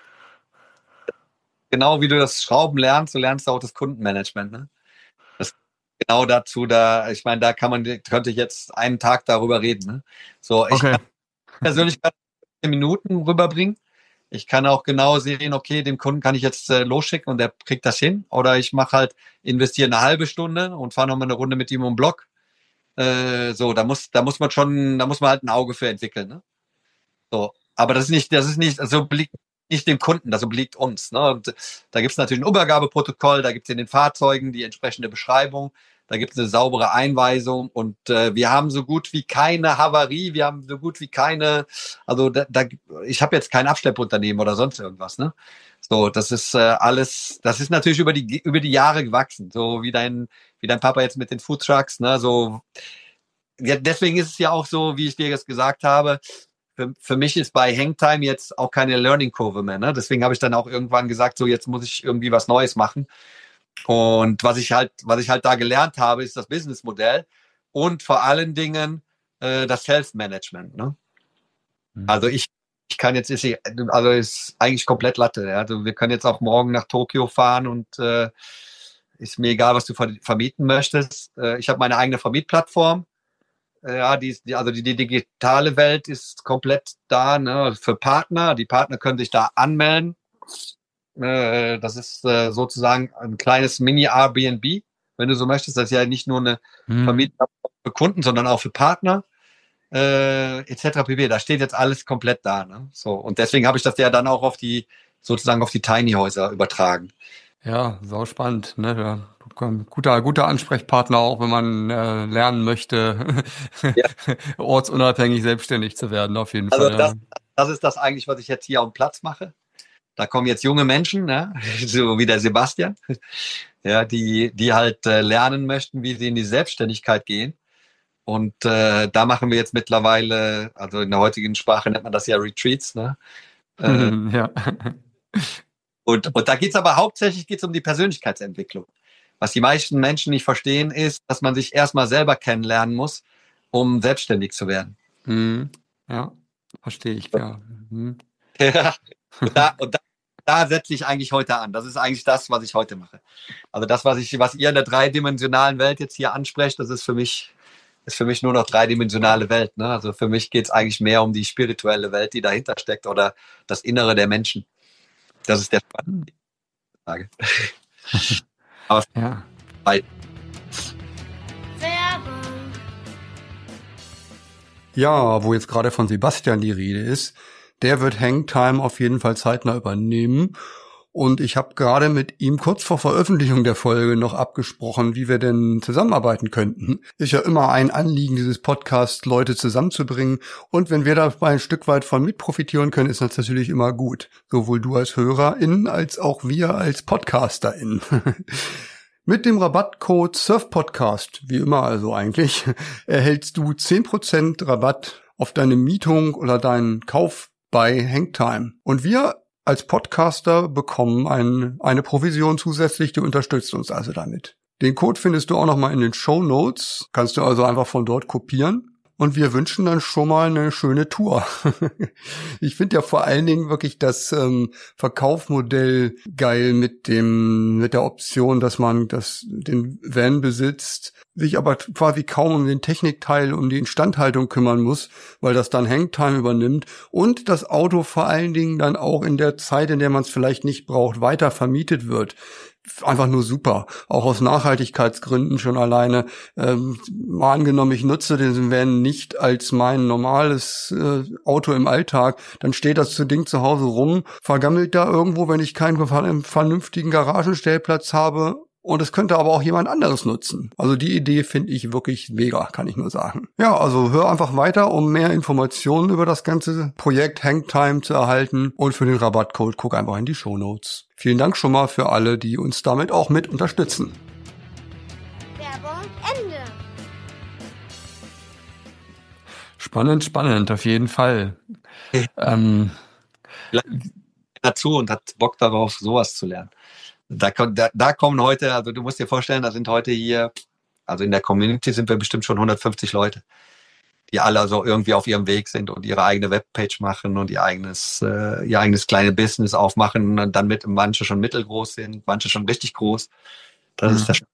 Genau wie du das Schrauben lernst, du lernst auch das Kundenmanagement. Ne? Das genau dazu, da, ich meine, da kann man, könnte ich jetzt einen Tag darüber reden. Ne? So, ich Okay. kann persönlich zehn Minuten rüberbringen. Ich kann auch genau sehen, okay, dem Kunden kann ich jetzt äh, losschicken und der kriegt das hin. Oder ich mache halt, investiere eine halbe Stunde und fahre nochmal eine Runde mit ihm um den Block. Äh, so, da muss, da muss man schon, da muss man halt ein Auge für entwickeln. Ne? So, aber das ist nicht, das ist nicht, also obliegt nicht dem Kunden, das obliegt uns. Ne? Und da gibt es natürlich ein Übergabeprotokoll, da gibt es in den Fahrzeugen die entsprechende Beschreibung, da gibt es eine saubere Einweisung und äh, wir haben so gut wie keine Havarie, wir haben so gut wie keine, also da, da ich habe jetzt kein Abschleppunternehmen oder sonst irgendwas. Ne? So, das ist äh, alles, das ist natürlich über die über die Jahre gewachsen, so wie dein wie dein Papa jetzt mit den Food Trucks, ne? So, ja, deswegen ist es ja auch so, wie ich dir jetzt gesagt habe. Für, für mich ist bei Hangtime jetzt auch keine Learning Kurve mehr. Ne? Deswegen habe ich dann auch irgendwann gesagt, so jetzt muss ich irgendwie was Neues machen. Und was ich halt, was ich halt da gelernt habe, ist das Businessmodell und vor allen Dingen äh, das Self-Management. Ne? Mhm. Also ich ich kann jetzt, ist, also ist eigentlich komplett Latte. Ja. Also wir können jetzt auch morgen nach Tokio fahren und äh, ist mir egal, was du vermieten möchtest. Äh, ich habe meine eigene Vermietplattform. Äh, ja, die, die, also die, die digitale Welt ist komplett da, ne, für Partner. Die Partner können sich da anmelden. Äh, das ist äh, sozusagen ein kleines Mini-Airbnb, wenn du so möchtest. Das ist ja nicht nur eine hm. Vermietplattform für Kunden, sondern auch für Partner. Äh, et cetera pp. Da steht jetzt alles komplett da. Ne? So, und deswegen habe ich das ja dann auch auf die, sozusagen auf die Tiny Häuser übertragen. Ja, sau spannend. Ne? Ja, guter, guter Ansprechpartner auch, wenn man äh, lernen möchte, ja. ortsunabhängig selbstständig zu werden, auf jeden also Fall. Das, das ist das eigentlich, was ich jetzt hier auf dem Platz mache. Da kommen jetzt junge Menschen, ne? So wie der Sebastian, ja, die, die halt äh, lernen möchten, wie sie in die Selbstständigkeit gehen. Und äh, da machen wir jetzt mittlerweile, also in der heutigen Sprache nennt man das ja Retreats, ne? Äh, ja. und, und da geht's aber hauptsächlich geht's um die Persönlichkeitsentwicklung. Was die meisten Menschen nicht verstehen, ist, dass man sich erstmal selber kennenlernen muss, um selbstständig zu werden. Hm. Ja, verstehe ich, ja. Hm. Ja. Und, da, und da, da setze ich eigentlich heute an. Das ist eigentlich das, was ich heute mache. Also das, was ich, was ihr in der dreidimensionalen Welt jetzt hier ansprecht, das ist für mich ist für mich nur noch dreidimensionale Welt. Ne? Also für mich geht es eigentlich mehr um die spirituelle Welt, die dahinter steckt oder das Innere der Menschen. Das ist der spannende Frage. Aber ja. Ja, wo jetzt gerade von Sebastian die Rede ist, der wird Hangtime auf jeden Fall zeitnah übernehmen. Und ich habe gerade mit ihm kurz vor Veröffentlichung der Folge noch abgesprochen, wie wir denn zusammenarbeiten könnten. Ist ja immer ein Anliegen dieses Podcasts, Leute zusammenzubringen. Und wenn wir dabei ein Stück weit von mit profitieren können, ist das natürlich immer gut. Sowohl du als HörerInnen als auch wir als PodcasterInnen. Mit dem Rabattcode SurfPodcast, wie immer also eigentlich, erhältst du zehn Prozent Rabatt auf deine Mietung oder deinen Kauf bei Hangtime. Und wir als Podcaster bekommen ein, eine Provision zusätzlich, die unterstützt uns also damit. Den Code findest du auch nochmal in den Shownotes, kannst du also einfach von dort kopieren. Und wir wünschen dann schon mal eine schöne Tour. Ich finde ja vor allen Dingen wirklich das ähm, Verkaufsmodell geil mit dem mit der Option, dass man das den Van besitzt, sich aber quasi kaum um den Technikteil, um die Instandhaltung kümmern muss, weil das dann Hangtime übernimmt und das Auto vor allen Dingen dann auch in der Zeit, in der man es vielleicht nicht braucht, weiter vermietet wird. Einfach nur super. Auch aus Nachhaltigkeitsgründen schon alleine. Ähm, mal angenommen, ich nutze den Van nicht als mein normales äh, Auto im Alltag, dann steht das Ding zu Hause rum, vergammelt da irgendwo, wenn ich keinen vernünftigen Garagenstellplatz habe. Und es könnte aber auch jemand anderes nutzen. Also die Idee finde ich wirklich mega, kann ich nur sagen. Ja, also hör einfach weiter, um mehr Informationen über das ganze Projekt Hangtime zu erhalten. Und für den Rabattcode guck einfach in die Shownotes. Vielen Dank schon mal für alle, die uns damit auch mit unterstützen. Werbung Ende. Spannend, spannend, auf jeden Fall. ähm, dazu und hat Bock darauf, sowas zu lernen. Da, da, da kommen heute, also du musst dir vorstellen, da sind heute hier, also in der Community sind wir bestimmt schon hundertfünfzig Leute, die alle also irgendwie auf ihrem Weg sind und ihre eigene Webpage machen und ihr eigenes, äh, ihr eigenes kleine Business aufmachen und dann mit manche schon mittelgroß sind, manche schon richtig groß. Das mhm. ist der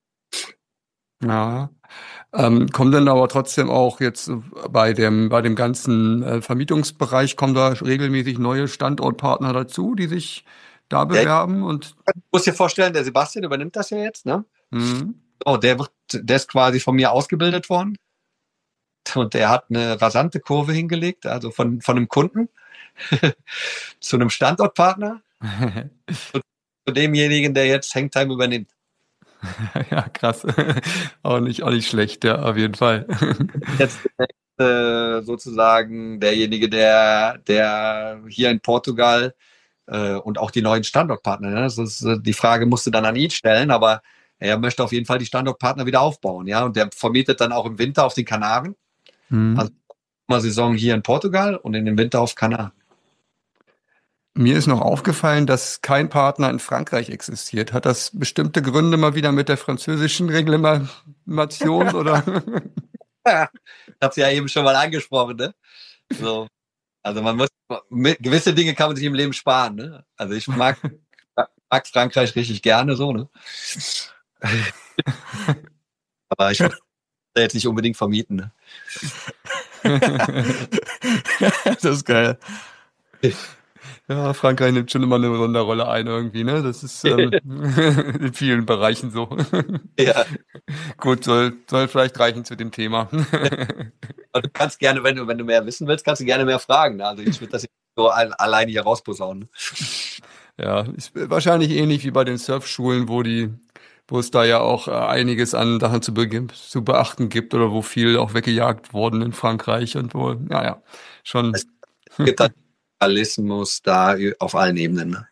Ja. Ähm, kommen denn aber trotzdem auch jetzt bei dem bei dem ganzen äh, Vermietungsbereich, kommen da regelmäßig neue Standortpartner dazu, die sich da bewerben? Und du musst dir vorstellen, der Sebastian übernimmt das ja jetzt, ne? Mhm. Oh, der wird, der ist quasi von mir ausgebildet worden. Und der hat eine rasante Kurve hingelegt, also von, von einem Kunden zu einem Standortpartner und zu demjenigen, der jetzt Hangtime übernimmt. Ja, krass. Auch nicht, auch nicht schlecht, ja, auf jeden Fall. Jetzt äh, sozusagen derjenige, der, der hier in Portugal äh, und auch die neuen Standortpartner, ne? Das ist, die Frage musst du dann an ihn stellen, aber er möchte auf jeden Fall die Standortpartner wieder aufbauen, ja, und der vermietet dann auch im Winter auf den Kanaren. Mhm. Also immer Saison hier in Portugal und in den Winter auf Kanaren. Mir ist noch aufgefallen, dass kein Partner in Frankreich existiert. Hat das bestimmte Gründe mal wieder mit der französischen Reglementation oder? Ich habe es ja eben schon mal angesprochen, ne? So. Also man muss, gewisse Dinge kann man sich im Leben sparen, ne? Also ich mag, mag Frankreich richtig gerne so, ne? Aber ich würde jetzt nicht unbedingt vermieten, ne? Das ist geil. Ja, Frankreich nimmt schon immer eine Sonderrolle ein irgendwie, ne? Das ist ähm, in vielen Bereichen so. Ja. Gut, soll, soll vielleicht reichen zu dem Thema. Aber du kannst gerne, wenn du, wenn du mehr wissen willst, kannst du gerne mehr fragen. Ne? Also ich würde das nicht so ein, alleine hier rausposaunen. Ja, ist wahrscheinlich ähnlich wie bei den Surfschulen, wo die, wo es da ja auch äh, einiges an Sachen zu, be zu beachten gibt oder wo viel auch weggejagt worden in Frankreich und wo, ja, ja, schon. Es gibt halt Journalismus da auf allen Ebenen. Ne?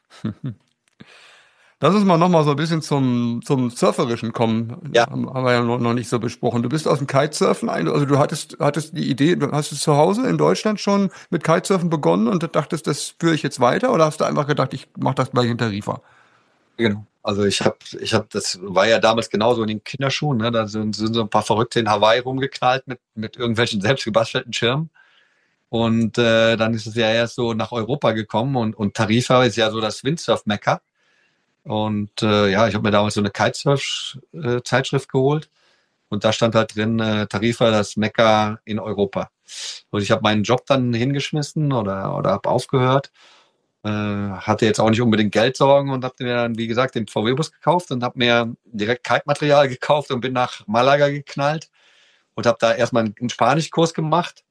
Lass uns mal nochmal so ein bisschen zum, zum Surferischen kommen. Ja. Haben, haben wir ja noch, noch nicht so besprochen. Du bist aus dem Kitesurfen, ein- also du hattest, hattest die Idee, du hast es zu Hause in Deutschland schon mit Kitesurfen begonnen und dachtest, das führe ich jetzt weiter oder hast du einfach gedacht, ich mache das gleich in Tarifa? Genau. Also ich habe, ich habe, das war ja damals genauso in den Kinderschuhen. Ne? Da sind, sind so ein paar Verrückte in Hawaii rumgeknallt mit, mit irgendwelchen selbstgebastelten Schirmen. Und äh, dann ist es ja erst so nach Europa gekommen und, und Tarifa ist ja so das Windsurf-Mekka. Und äh, ja, ich habe mir damals so eine Kitesurf-Zeitschrift geholt und da stand halt drin, äh, Tarifa, das Mekka in Europa. Und ich habe meinen Job dann hingeschmissen oder, oder habe aufgehört. Äh, hatte jetzt auch nicht unbedingt Geldsorgen und habe mir dann, wie gesagt, den V W-Bus gekauft und habe mir direkt Kite-Material gekauft und bin nach Malaga geknallt und habe da erstmal einen Spanischkurs gemacht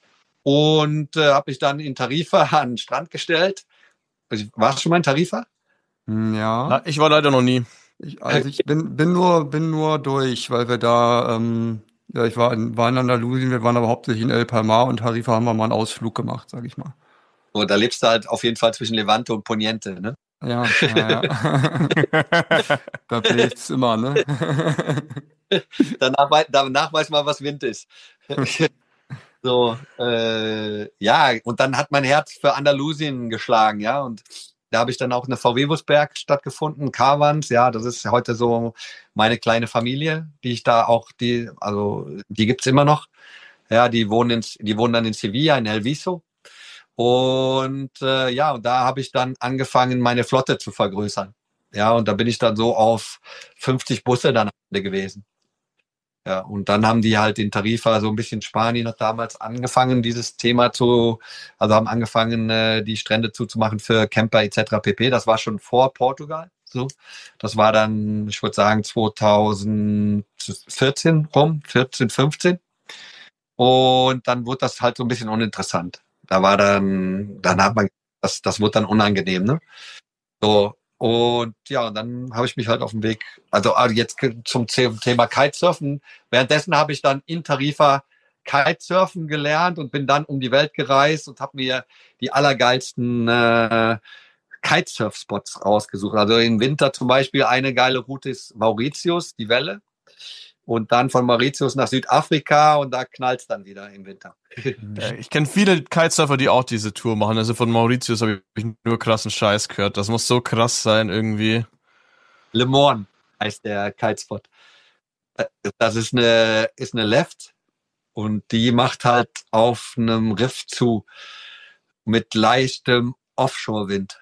und äh, habe mich dann in Tarifa an den Strand gestellt. Warst du schon mal in Tarifa? Ja. Na, ich war leider noch nie. Ich, also ich bin, bin nur, bin nur durch, weil wir da, ähm, ja, ich war in, war in Andalusien, wir waren aber hauptsächlich in El Palmar und Tarifa haben wir mal einen Ausflug gemacht, sag ich mal. So, da lebst du halt auf jeden Fall zwischen Levante und Poniente, ne? Ja, ja, ja. Da bläst's immer, ne? danach, wei- danach weiß man, was Wind ist. So, äh, ja, und dann hat mein Herz für Andalusien geschlagen, ja, und da habe ich dann auch eine V W-Busberg stattgefunden, Caravans, ja, das ist heute so meine kleine Familie, die ich da auch, die, also die gibt's immer noch, ja, die wohnen in, die wohnen dann in Sevilla, in El Viso. Und äh, ja, und da habe ich dann angefangen, meine Flotte zu vergrößern. Ja, und da bin ich dann so auf fünfzig Busse dann am Ende gewesen. Ja, und dann haben die halt in Tarifa, so ein bisschen Spanien hat damals angefangen, dieses Thema zu, also haben angefangen, äh, die Strände zuzumachen für Camper et cetera pp. Das war schon vor Portugal. So, das war dann, ich würde sagen, zweitausendvierzehn rum, vierzehn, fünfzehn. Und dann wurde das halt so ein bisschen uninteressant. Da war dann, dann hat man, das, das wurde dann unangenehm, ne? So, und ja, und dann habe ich mich halt auf den Weg, also ah, jetzt zum Thema Kitesurfen. Währenddessen habe ich dann in Tarifa Kitesurfen gelernt und bin dann um die Welt gereist und habe mir die allergeilsten äh, Kitesurf-Spots rausgesucht. Also im Winter zum Beispiel eine geile Route ist Mauritius, die Welle. Und dann von Mauritius nach Südafrika und da knallt's dann wieder im Winter. Ich kenne viele Kitesurfer, die auch diese Tour machen. Also von Mauritius habe ich nur krassen Scheiß gehört. Das muss so krass sein irgendwie. Le Morne heißt der Kitespot. Das ist eine, ist eine Left und die macht halt auf einem Riff zu mit leichtem Offshore-Wind.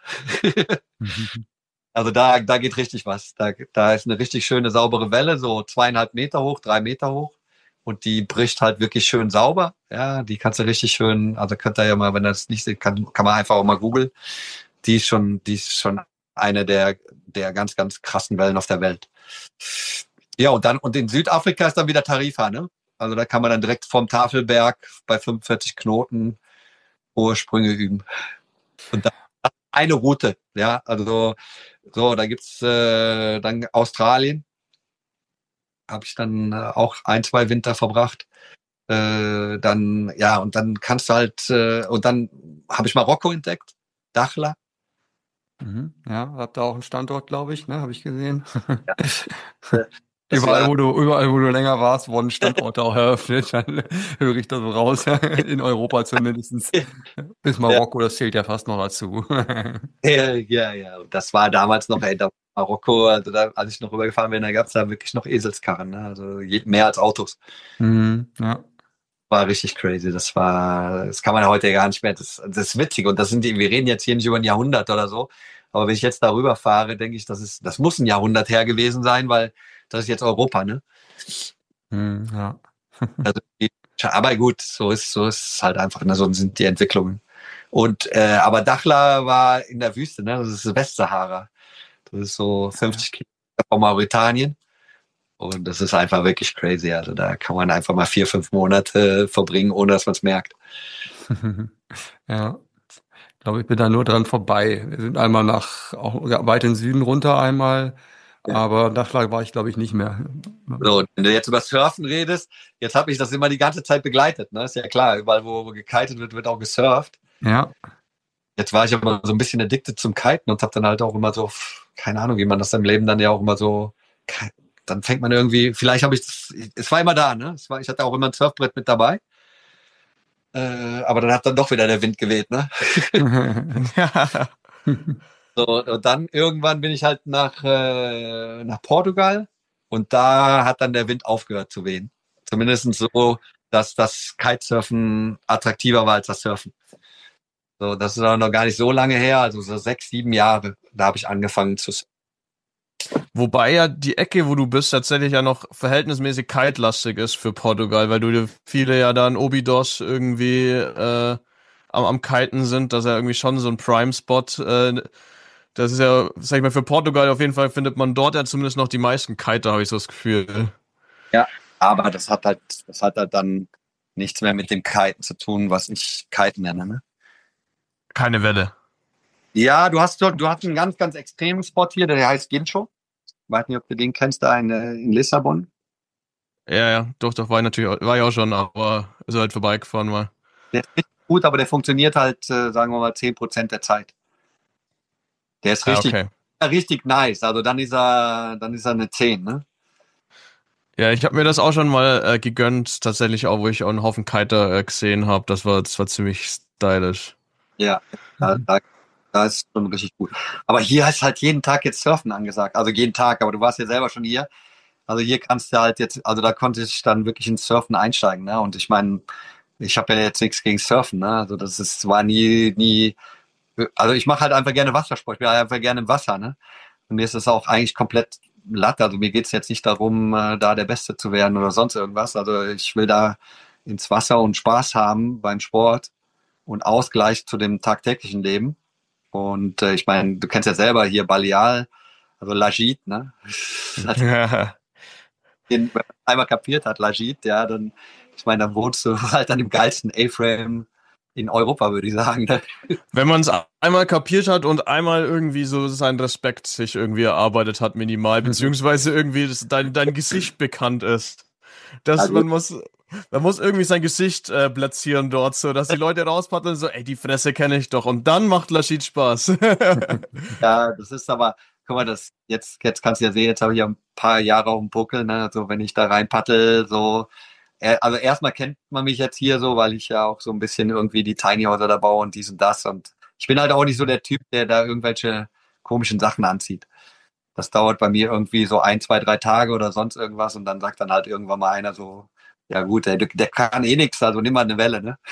Also da, da geht richtig was. Da, da ist eine richtig schöne, saubere Welle, so zweieinhalb Meter hoch, drei Meter hoch. Und die bricht halt wirklich schön sauber. Ja, die kannst du richtig schön, also könnt ihr ja mal, wenn ihr das nicht seht, kann, kann man einfach auch mal googeln. Die ist schon, die ist schon eine der, der ganz, ganz krassen Wellen auf der Welt. Ja, und dann, und in Südafrika ist dann wieder Tarifa, ne? Also da kann man dann direkt vom Tafelberg bei fünfundvierzig Knoten hohe Sprünge üben. Und dann eine Route, ja, also so, da gibt's äh, dann Australien, habe ich dann äh, auch ein, zwei Winter verbracht. Äh, dann, ja, und dann kannst du halt, äh, und dann habe ich Marokko entdeckt, Dakhla. Mhm. Ja, habt ihr auch einen Standort, glaube ich, ne? Habe ich gesehen. Ja. Überall, war, wo du, überall, wo du länger warst, wurden Standorte auch eröffnet. Dann höre ich da so raus, in Europa zumindest. Bis Marokko, das zählt ja fast noch dazu. ja, ja, ja, das war damals noch, ey, da Marokko, also da, als ich noch rübergefahren bin, da gab's da wirklich noch Eselskarren, ne? Also je, mehr als Autos. Mhm, ja. war richtig crazy. Das war, das kann man heute gar nicht mehr. Das, das ist witzig. Und das sind die, wir reden jetzt hier nicht über ein Jahrhundert oder so. Aber wenn ich jetzt darüber fahre, denke ich, das ist, das muss ein Jahrhundert her gewesen sein, weil das ist jetzt Europa, ne? Hm, ja. Also, aber gut, so ist, so ist es halt einfach, ne? So sind die Entwicklungen. Und, äh, aber Dakhla war in der Wüste, ne? Das ist Westsahara. Das ist so fünfzig Kilometer von Mauretanien. Und das ist einfach wirklich crazy. Also da kann man einfach mal vier, fünf Monate verbringen, ohne dass man es merkt. Ja, ich glaube, ich bin da nur dran vorbei. Wir sind einmal nach, auch weit in den Süden runter einmal, Ja. aber Dakhla war ich, glaube ich, nicht mehr. So, und wenn du jetzt über Surfen redest, jetzt habe ich das immer die ganze Zeit begleitet. Ne? Ist ja klar, überall, wo gekitet wird, wird auch gesurft. Ja. Jetzt war ich aber so ein bisschen addicted zum Kiten und habe dann halt auch immer so, keine Ahnung, wie man das im Leben dann ja auch immer so, dann fängt man irgendwie, vielleicht habe ich das, es war immer da, ne? Es war, ich hatte auch immer ein Surfbrett mit dabei. Äh, aber dann hat dann doch wieder der Wind geweht, ne? Ja. So, und dann irgendwann bin ich halt nach, äh, nach Portugal und da hat dann der Wind aufgehört zu wehen. Zumindest so, dass das Kitesurfen attraktiver war als das Surfen. So, das ist auch noch gar nicht so lange her, also so sechs, sieben Jahre, da habe ich angefangen zu surfen. Wobei ja die Ecke, wo du bist, tatsächlich ja noch verhältnismäßig kite-lastig ist für Portugal, weil du viele ja da in Óbidos irgendwie äh, am, am Kiten sind. Das ist ja irgendwie schon so ein Prime-Spot. Äh, das ist ja, sag ich mal, für Portugal auf jeden Fall findet man dort ja zumindest noch die meisten Kiter, habe ich so das Gefühl. Ja, aber das hat halt, das hat halt dann nichts mehr mit dem Kiten zu tun, was ich Kiten nenne, ne? Keine Welle. Ja, du hast, du hast einen ganz, ganz extremen Spot hier, der heißt Guincho. Ich weiß nicht, ob du den kennst, da in, in Lissabon. Ja, ja, doch, doch, war ich natürlich, war ich auch schon, aber ist halt vorbeigefahren mal. Der ist richtig gut, aber der funktioniert halt, äh, sagen wir mal, zehn Prozent der Zeit. Der ist richtig, Ah, okay. richtig nice. Also dann ist er, dann ist er eine zehn, ne? Ja, ich habe mir das auch schon mal äh, gegönnt, tatsächlich auch, wo ich auch einen Haufen Kiter äh, gesehen habe. Das war, das war ziemlich stylisch. Ja, da, da, da ist schon richtig gut. Aber hier ist halt jeden Tag jetzt Surfen angesagt. Also jeden Tag, aber du warst ja selber schon hier. Also hier kannst du halt jetzt, also da konnte ich dann wirklich ins Surfen einsteigen, ne? Und ich meine, ich habe ja jetzt nichts gegen Surfen, ne? Also das ist, war nie, nie, also ich mache halt einfach gerne Wassersport, ich bin halt einfach gerne im Wasser, ne? Und mir ist es auch eigentlich komplett Latte. Also mir geht's jetzt nicht darum, da der Beste zu werden oder sonst irgendwas. Also ich will da ins Wasser und Spaß haben beim Sport und Ausgleich zu dem tagtäglichen Leben. Und äh, ich meine, du kennst ja selber hier Baleal, also Lagid, ne? Ja. Den, wenn man einmal kapiert hat, Lagid, ja, dann, ich meine, dann wohnst du halt an dem geilsten A-Frame in Europa, würde ich sagen. Ne? Wenn man es einmal kapiert hat und einmal irgendwie so seinen Respekt sich irgendwie erarbeitet hat, minimal, beziehungsweise irgendwie das, dein, dein Gesicht bekannt ist. Dass Also, man muss, man muss irgendwie sein Gesicht äh, platzieren dort, so dass die Leute rauspaddeln, so, ey, die Fresse kenne ich doch. Und dann macht Lagid Spaß. ja, das ist aber, guck mal, das, jetzt, jetzt kannst du ja sehen, jetzt habe ich ja ein paar Jahre auf dem Buckel, ne, also wenn ich da rein paddel, so, also erstmal kennt man mich jetzt hier so, weil ich ja auch so ein bisschen irgendwie die Tiny Houser da baue und dies und das und ich bin halt auch nicht so der Typ, der da irgendwelche komischen Sachen anzieht. Das dauert bei mir irgendwie so ein, zwei, drei Tage oder sonst irgendwas und dann sagt dann halt irgendwann mal einer so, ja gut, der, der kann eh nichts, also nimm mal eine Welle, ne?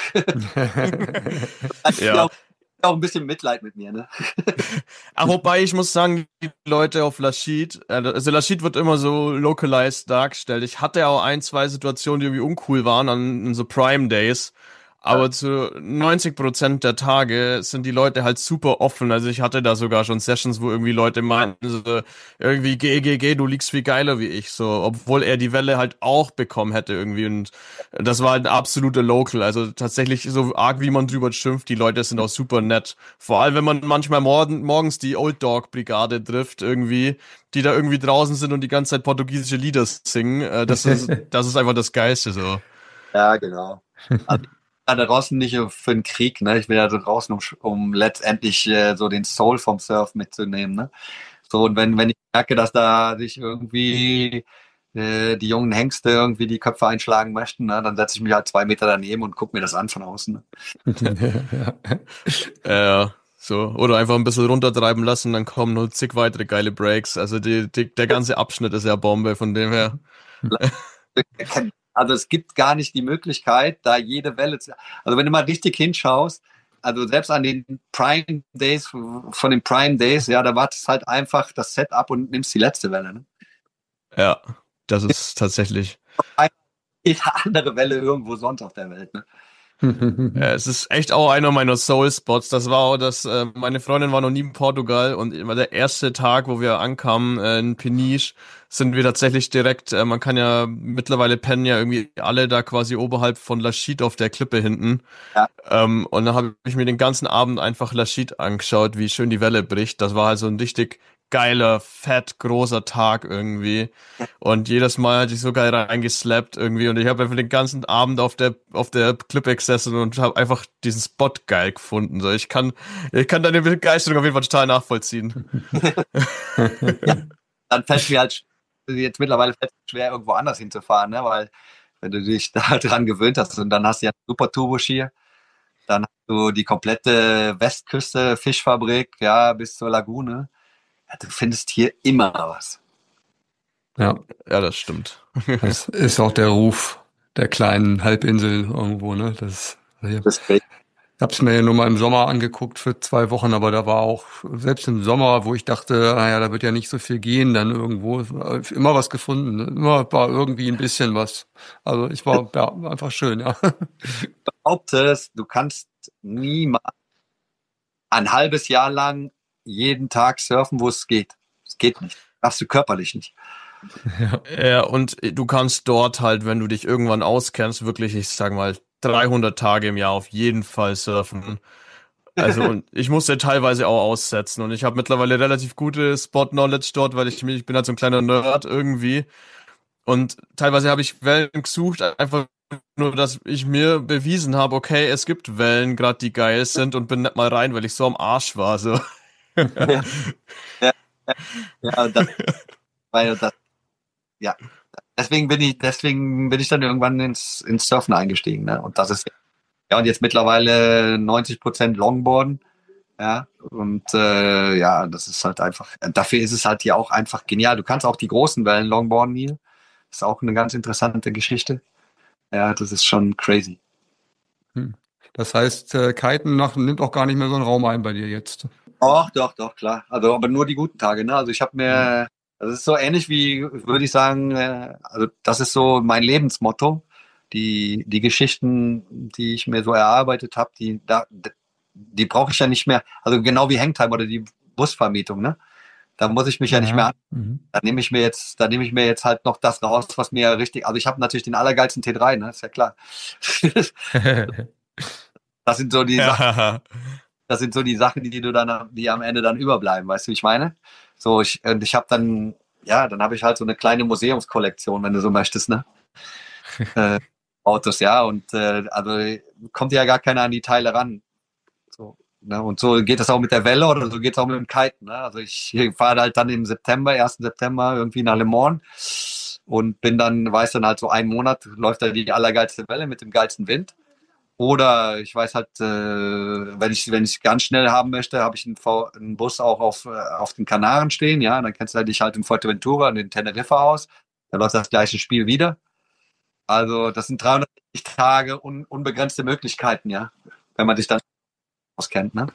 Also Ja. auch, auch ein bisschen Mitleid mit mir, ne? Ach, wobei ich muss sagen, die Leute auf Lagid, also Lagid wird immer so localized dargestellt. Ich hatte auch ein, zwei Situationen, die irgendwie uncool waren an, an so Prime Days. Aber zu neunzig Prozent der Tage sind die Leute halt super offen. Also ich hatte da sogar schon Sessions, wo irgendwie Leute meinten, so, irgendwie, geh, geh, geh, du liegst viel geiler wie ich, so, obwohl er die Welle halt auch bekommen hätte irgendwie. Und das war halt ein absoluter Local. Also tatsächlich so arg, wie man drüber schimpft, die Leute sind auch super nett. Vor allem, wenn man manchmal morgen, morgens die Old Dog Brigade trifft irgendwie, die da irgendwie draußen sind und die ganze Zeit portugiesische Lieder singen. Das ist, das ist einfach das Geilste, so. Ja, genau. Also, da draußen nicht für den Krieg, ne? Ich will ja so draußen, um, um letztendlich äh, so den Soul vom Surf mitzunehmen, ne? So, und wenn, wenn ich merke, dass da sich irgendwie äh, die jungen Hengste irgendwie die Köpfe einschlagen möchten, ne? Dann setze ich mich halt zwei Meter daneben und gucke mir das an von außen. Ne? Ja, so. Oder einfach ein bisschen runtertreiben lassen, dann kommen nur zig weitere geile Breaks. Also die, die, der ganze Abschnitt ist ja Bombe, von dem her. Also es gibt gar nicht die Möglichkeit, da jede Welle zu, also wenn du mal richtig hinschaust, also selbst an den Prime Days, von den Prime Days, ja, da wartest halt einfach das Setup und nimmst die letzte Welle. Ne? Ja, das ist tatsächlich. Jede andere Welle irgendwo sonst auf der Welt. Ne? Ja, es ist echt auch einer meiner Soul-Spots. Das war auch das, äh, meine Freundin war noch nie in Portugal und immer der erste Tag, wo wir ankamen äh, in Peniche, sind wir tatsächlich direkt, äh, man kann ja mittlerweile pennen ja irgendwie alle da quasi oberhalb von Lachit auf der Klippe hinten. Ja. Ähm, und dann habe ich mir den ganzen Abend einfach Lachit angeschaut, wie schön die Welle bricht. Das war halt so ein richtig geiler, fett, großer Tag irgendwie. Und jedes Mal hatte ich so geil reingeslappt irgendwie. Und ich habe einfach den ganzen Abend auf der auf der Klippe gesessen und habe einfach diesen Spot geil gefunden. So, ich kann ich kann deine Begeisterung auf jeden Fall total nachvollziehen. Ja, dann fällt mir halt jetzt mittlerweile fällt es schwer, irgendwo anders hinzufahren, ne? Weil wenn du dich da dran gewöhnt hast und dann hast du ja einen super Turbo-Ski, dann hast du die komplette Westküste, Fischfabrik, ja, bis zur Lagune. Ja, du findest hier immer was. Ja, Ja, das stimmt. das ist auch der Ruf der kleinen Halbinsel irgendwo, ne? Das, Das ich hab's mir ja nur mal im Sommer angeguckt für zwei Wochen, aber da war auch, selbst im Sommer, wo ich dachte, naja, da wird ja nicht so viel gehen, dann irgendwo, immer was gefunden, ne? Immer war irgendwie ein bisschen was. Also ich war, ja, einfach schön, ja. behauptest, du kannst niemals ein halbes Jahr lang jeden Tag surfen, wo es geht. Es geht nicht. Darfst du körperlich nicht. Ja. Ja, und du kannst dort halt, wenn du dich irgendwann auskennst, wirklich, ich sag mal, dreihundert Tage im Jahr auf jeden Fall surfen. Also und ich musste teilweise auch aussetzen und ich habe mittlerweile relativ gute Spot-Knowledge dort, weil ich, ich bin halt so ein kleiner Nerd irgendwie. Und teilweise habe ich Wellen gesucht, einfach nur, dass ich mir bewiesen habe, okay, es gibt Wellen, gerade die geil sind und bin nicht mal rein, weil ich so am Arsch war. So. Ja, ja, ja, das, weil das, ja. Deswegen bin ich, deswegen bin ich dann irgendwann ins, ins Surfen eingestiegen, ne? Und das ist, ja, und jetzt mittlerweile neunzig Prozent Longboarden, ja, und äh, ja, das ist halt einfach, dafür ist es halt hier auch einfach genial. Du kannst auch die großen Wellen Longboarden hier. Das ist auch eine ganz interessante Geschichte. Ja, das ist schon crazy. Hm. Das heißt, äh, Kiten nach, nimmt auch gar nicht mehr so einen Raum ein bei dir jetzt. Doch, doch, doch, klar. Also, aber nur die guten Tage, ne? Also ich habe mir, das ist so ähnlich wie, würde ich sagen, äh, also das ist so mein Lebensmotto. Die, die Geschichten, die ich mir so erarbeitet habe, die, da, die brauche ich ja nicht mehr. Also genau wie Hangtime oder die Busvermietung, ne? Da muss ich mich ja, ja nicht mehr an. Mhm. Da nehme ich mir jetzt, da nehme ich mir jetzt halt noch das raus, was mir richtig, also ich habe natürlich den allergeilsten T drei, ne? Ist ja klar. Das sind so die Ja. Sachen, das sind so die Sachen, die du dann, die am Ende dann überbleiben, weißt du, wie ich meine? So, ich, und ich habe dann, ja, dann habe ich halt so eine kleine Museumskollektion, wenn du so möchtest, ne? äh, Autos, ja, und äh, also kommt ja gar keiner an die Teile ran. So, ne? Und so geht es auch mit der Welle oder so geht es auch mit dem Kiten. Ne? Also ich fahre halt dann im September, ersten September irgendwie nach Le Mans und bin dann, weiß dann halt so einen Monat läuft da die allergeilste Welle mit dem geilsten Wind. Oder ich weiß halt, äh, wenn ich wenn ich ganz schnell haben möchte, habe ich einen, v einen Bus auch auf, äh, auf den Kanaren stehen. Ja, dann kennst du halt dich halt in Fuerteventura und in Teneriffa aus. Da läuft das gleiche Spiel wieder. Also das sind dreihundertsechzig Tage un unbegrenzte Möglichkeiten, ja, wenn man sich dann auskennt, ne?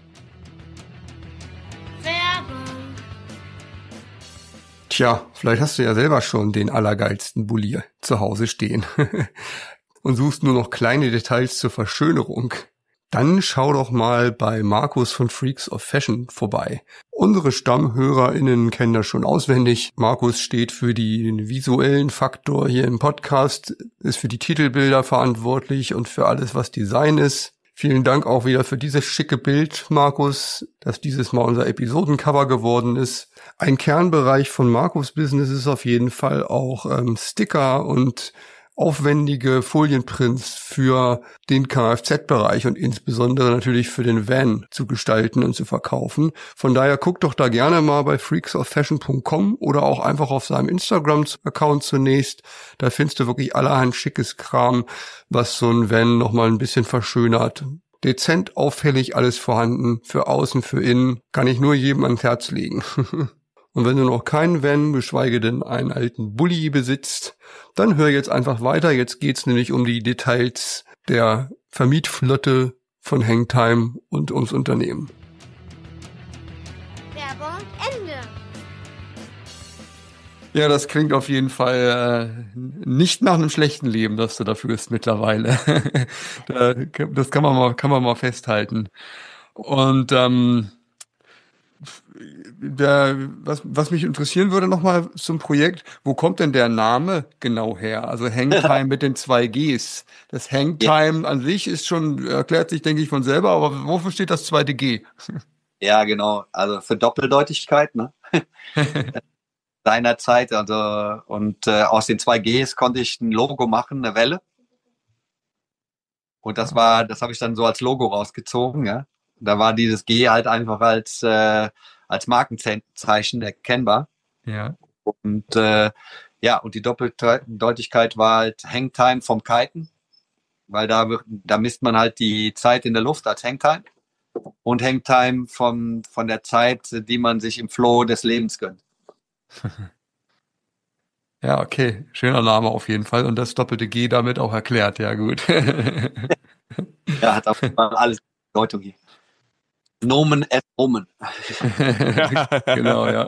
Werbung. Tja, vielleicht hast du ja selber schon den allergeilsten Bulli zu Hause stehen und suchst nur noch kleine Details zur Verschönerung. Dann schau doch mal bei Markus von Freaks of Fashion vorbei. Unsere StammhörerInnen kennen das schon auswendig. Markus steht für den visuellen Faktor hier im Podcast, ist für die Titelbilder verantwortlich und für alles, was Design ist. Vielen Dank auch wieder für dieses schicke Bild, Markus, das dieses Mal unser Episodencover geworden ist. Ein Kernbereich von Markus Business ist auf jeden Fall auch ähm, Sticker und aufwendige Folienprints für den Kfz-Bereich und insbesondere natürlich für den Van zu gestalten und zu verkaufen. Von daher guckt doch da gerne mal bei freaks of fashion punkt com oder auch einfach auf seinem Instagram-Account zunächst. Da findest du wirklich allerhand schickes Kram, was so ein Van nochmal ein bisschen verschönert. Dezent, auffällig, alles vorhanden, für außen, für innen. Kann ich nur jedem ans Herz legen. Und wenn du noch keinen Van, geschweige denn einen alten Bulli besitzt, dann hör jetzt einfach weiter. Jetzt geht's nämlich um die Details der Vermietflotte von Hangtime und ums Unternehmen. Werbung Ende. Ja, das klingt auf jeden Fall äh, nicht nach einem schlechten Leben, das du da führst mittlerweile. da, das kann man mal, kann man mal festhalten. Und ähm, der, was, was mich interessieren würde nochmal zum Projekt, wo kommt denn der Name genau her? Also Hangtime mit den zwei Gs. Das Hangtime ja. an sich ist schon, erklärt sich, denke ich, von selber, aber wofür steht das zweite G? Ja, genau. Also für Doppeldeutigkeit, ne? Seinerzeit, also und äh, aus den zwei Gs konnte ich ein Logo machen, eine Welle. Und das war, das habe ich dann so als Logo rausgezogen, ja. Da war dieses G halt einfach als äh, als Markenzeichen erkennbar. Ja. Und äh, ja, und die Doppeldeutigkeit war halt Hangtime vom Kiten, weil da da misst man halt die Zeit in der Luft als Hangtime und Hangtime von von der Zeit, die man sich im Flow des Lebens gönnt. Ja, okay. Schöner Name auf jeden Fall. Und das doppelte G damit auch erklärt. Ja, gut. Ja, hat auch alles Bedeutung hier. Nomen et Omen. Genau, ja.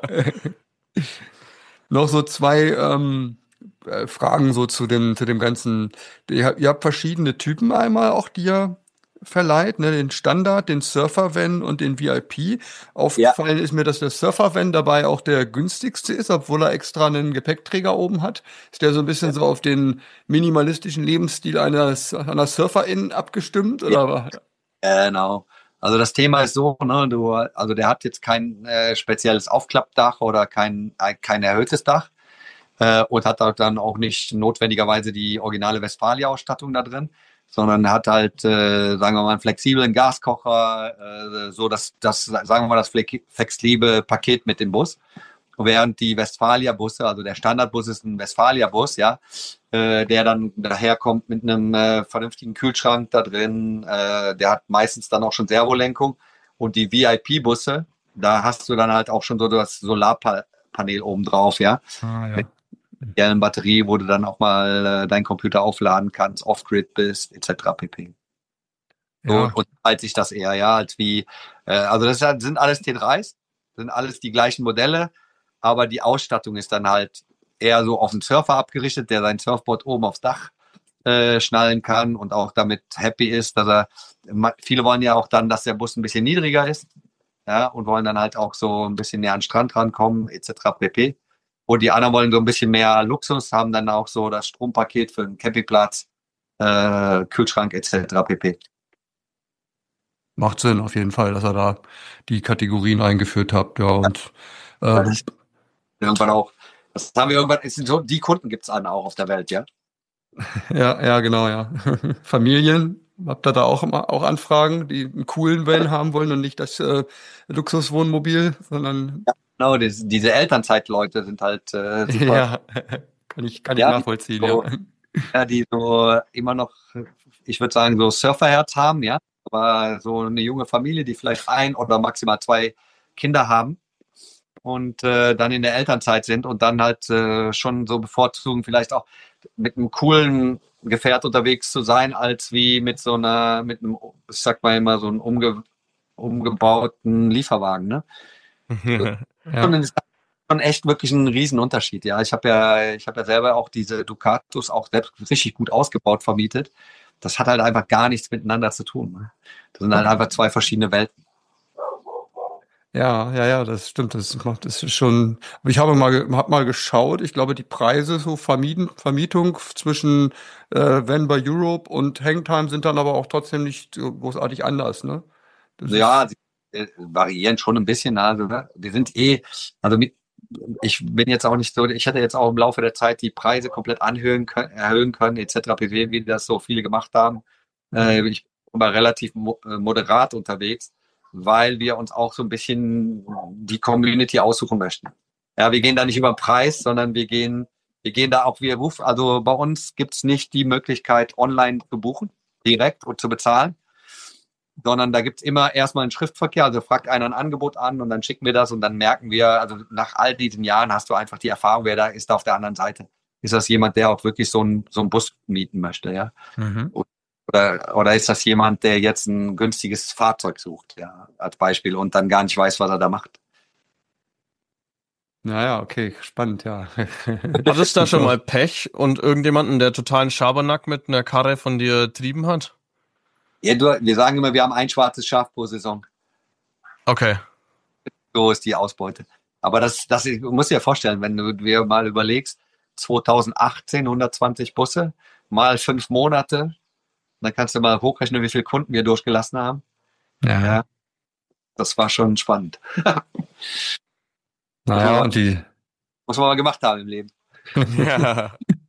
Noch so zwei ähm, äh, Fragen so zu dem, zu dem ganzen. Ihr, ihr habt verschiedene Typen einmal auch, die ihr verleiht, ne? Den Standard, den Surfer-Van und den V I P. Aufgefallen ja. ist mir, dass der Surfer-Van dabei auch der günstigste ist, obwohl er extra einen Gepäckträger oben hat. Ist der so ein bisschen ja. so auf den minimalistischen Lebensstil eines, einer Surferin abgestimmt? Oder? Ja. Genau. Also das Thema ist so, ne, du, also der hat jetzt kein äh, spezielles Aufklappdach oder kein, äh, kein erhöhtes Dach äh, und hat halt dann auch nicht notwendigerweise die originale Westfalia-Ausstattung da drin, sondern hat halt, äh, sagen wir mal, einen flexiblen Gaskocher, äh, so dass das, sagen wir mal, das flexible Paket mit dem Bus. Während die Westfalia-Busse, also der Standardbus ist ein Westfalia-Bus, ja, äh, der dann daherkommt mit einem äh, vernünftigen Kühlschrank da drin, äh, der hat meistens dann auch schon Servolenkung. Und die V I P-Busse, da hast du dann halt auch schon so das Solarpanel oben drauf, ja. Ah, ja. Mit einer Batterie, wo du dann auch mal äh, deinen Computer aufladen kannst, off-grid bist, et cetera pp. So ja. unterteilt sich das eher, ja, als wie, äh, also das sind alles T dreis, sind alles die gleichen Modelle, aber die Ausstattung ist dann halt eher so auf den Surfer abgerichtet, der sein Surfboard oben aufs Dach äh, schnallen kann und auch damit happy ist, dass er, viele wollen ja auch dann, dass der Bus ein bisschen niedriger ist, ja, und wollen dann halt auch so ein bisschen näher an den Strand rankommen, et cetera pp. Und die anderen wollen so ein bisschen mehr Luxus, haben dann auch so das Strompaket für den Campingplatz, äh, Kühlschrank et cetera pp. Macht Sinn auf jeden Fall, dass er da die Kategorien eingeführt habt, ja, und ähm, irgendwann auch. Das haben wir irgendwann, so, die Kunden gibt's an auch auf der Welt, ja? Ja, ja, genau, ja. Familien, habt ihr da auch immer auch Anfragen, die einen coolen Van haben wollen und nicht das äh, Luxuswohnmobil, sondern. Ja, genau, das, diese Elternzeitleute sind halt äh, super. Ja, kann ich, kann ich ja, nachvollziehen, die so, ja. Ja, die so immer noch, ich würde sagen, so Surferherz haben, ja. Aber so eine junge Familie, die vielleicht ein oder maximal zwei Kinder haben und äh, dann in der Elternzeit sind und dann halt äh, schon so bevorzugen, vielleicht auch mit einem coolen Gefährt unterwegs zu sein, als wie mit so einer, mit einem, ich sag mal immer, so einem umge, umgebauten Lieferwagen, ne? Ja. Das ist schon echt wirklich ein Riesenunterschied, ja. Ich habe ja, ich habe ja selber auch diese Ducatos auch selbst richtig gut ausgebaut vermietet. Das hat halt einfach gar nichts miteinander zu tun. Ne? Das sind halt einfach zwei verschiedene Welten. Ja, ja, ja, das stimmt. Das macht das ist schon. Ich habe mal, hab mal geschaut. Ich glaube, die Preise so Vermieten, Vermietung zwischen äh, Van by Europe und Hangtime sind dann aber auch trotzdem nicht so großartig anders, ne? Das ja, sie äh, variieren schon ein bisschen. Also, ne? Die sind eh, also mit, ich bin jetzt auch nicht so, ich hätte jetzt auch im Laufe der Zeit die Preise komplett anhöhen können, erhöhen können, et cetera pp., wie das so viele gemacht haben. Äh, ich bin aber relativ mo moderat unterwegs, weil wir uns auch so ein bisschen die Community aussuchen möchten. Ja, wir gehen da nicht über den Preis, sondern wir gehen, wir gehen da auch, wir rufen, also bei uns gibt's nicht die Möglichkeit, online zu buchen, direkt und zu bezahlen. sondern da gibt's immer erstmal einen Schriftverkehr, also fragt einer ein Angebot an und dann schicken wir das und dann merken wir, also nach all diesen Jahren hast du einfach die Erfahrung, wer da ist auf der anderen Seite. Ist das jemand, der auch wirklich so einen, so einen Bus mieten möchte, ja? Mhm. Oder, oder ist das jemand, der jetzt ein günstiges Fahrzeug sucht, ja, als Beispiel und dann gar nicht weiß, was er da macht? Naja, okay, spannend, ja. Hattest du da schon mal Pech und irgendjemanden, der totalen Schabernack mit einer Karre von dir trieben hat? Ja, du, wir sagen immer, wir haben ein schwarzes Schaf pro Saison. Okay. So ist die Ausbeute. Aber das, das ich muss dir vorstellen, wenn du dir mal überlegst, zweitausendachtzehn hundertzwanzig Busse, mal fünf Monate, dann kannst du mal hochrechnen, wie viele Kunden wir durchgelassen haben. Ja. Ja, das war schon spannend. Naja, und die, Muss man mal gemacht haben im Leben. Ja.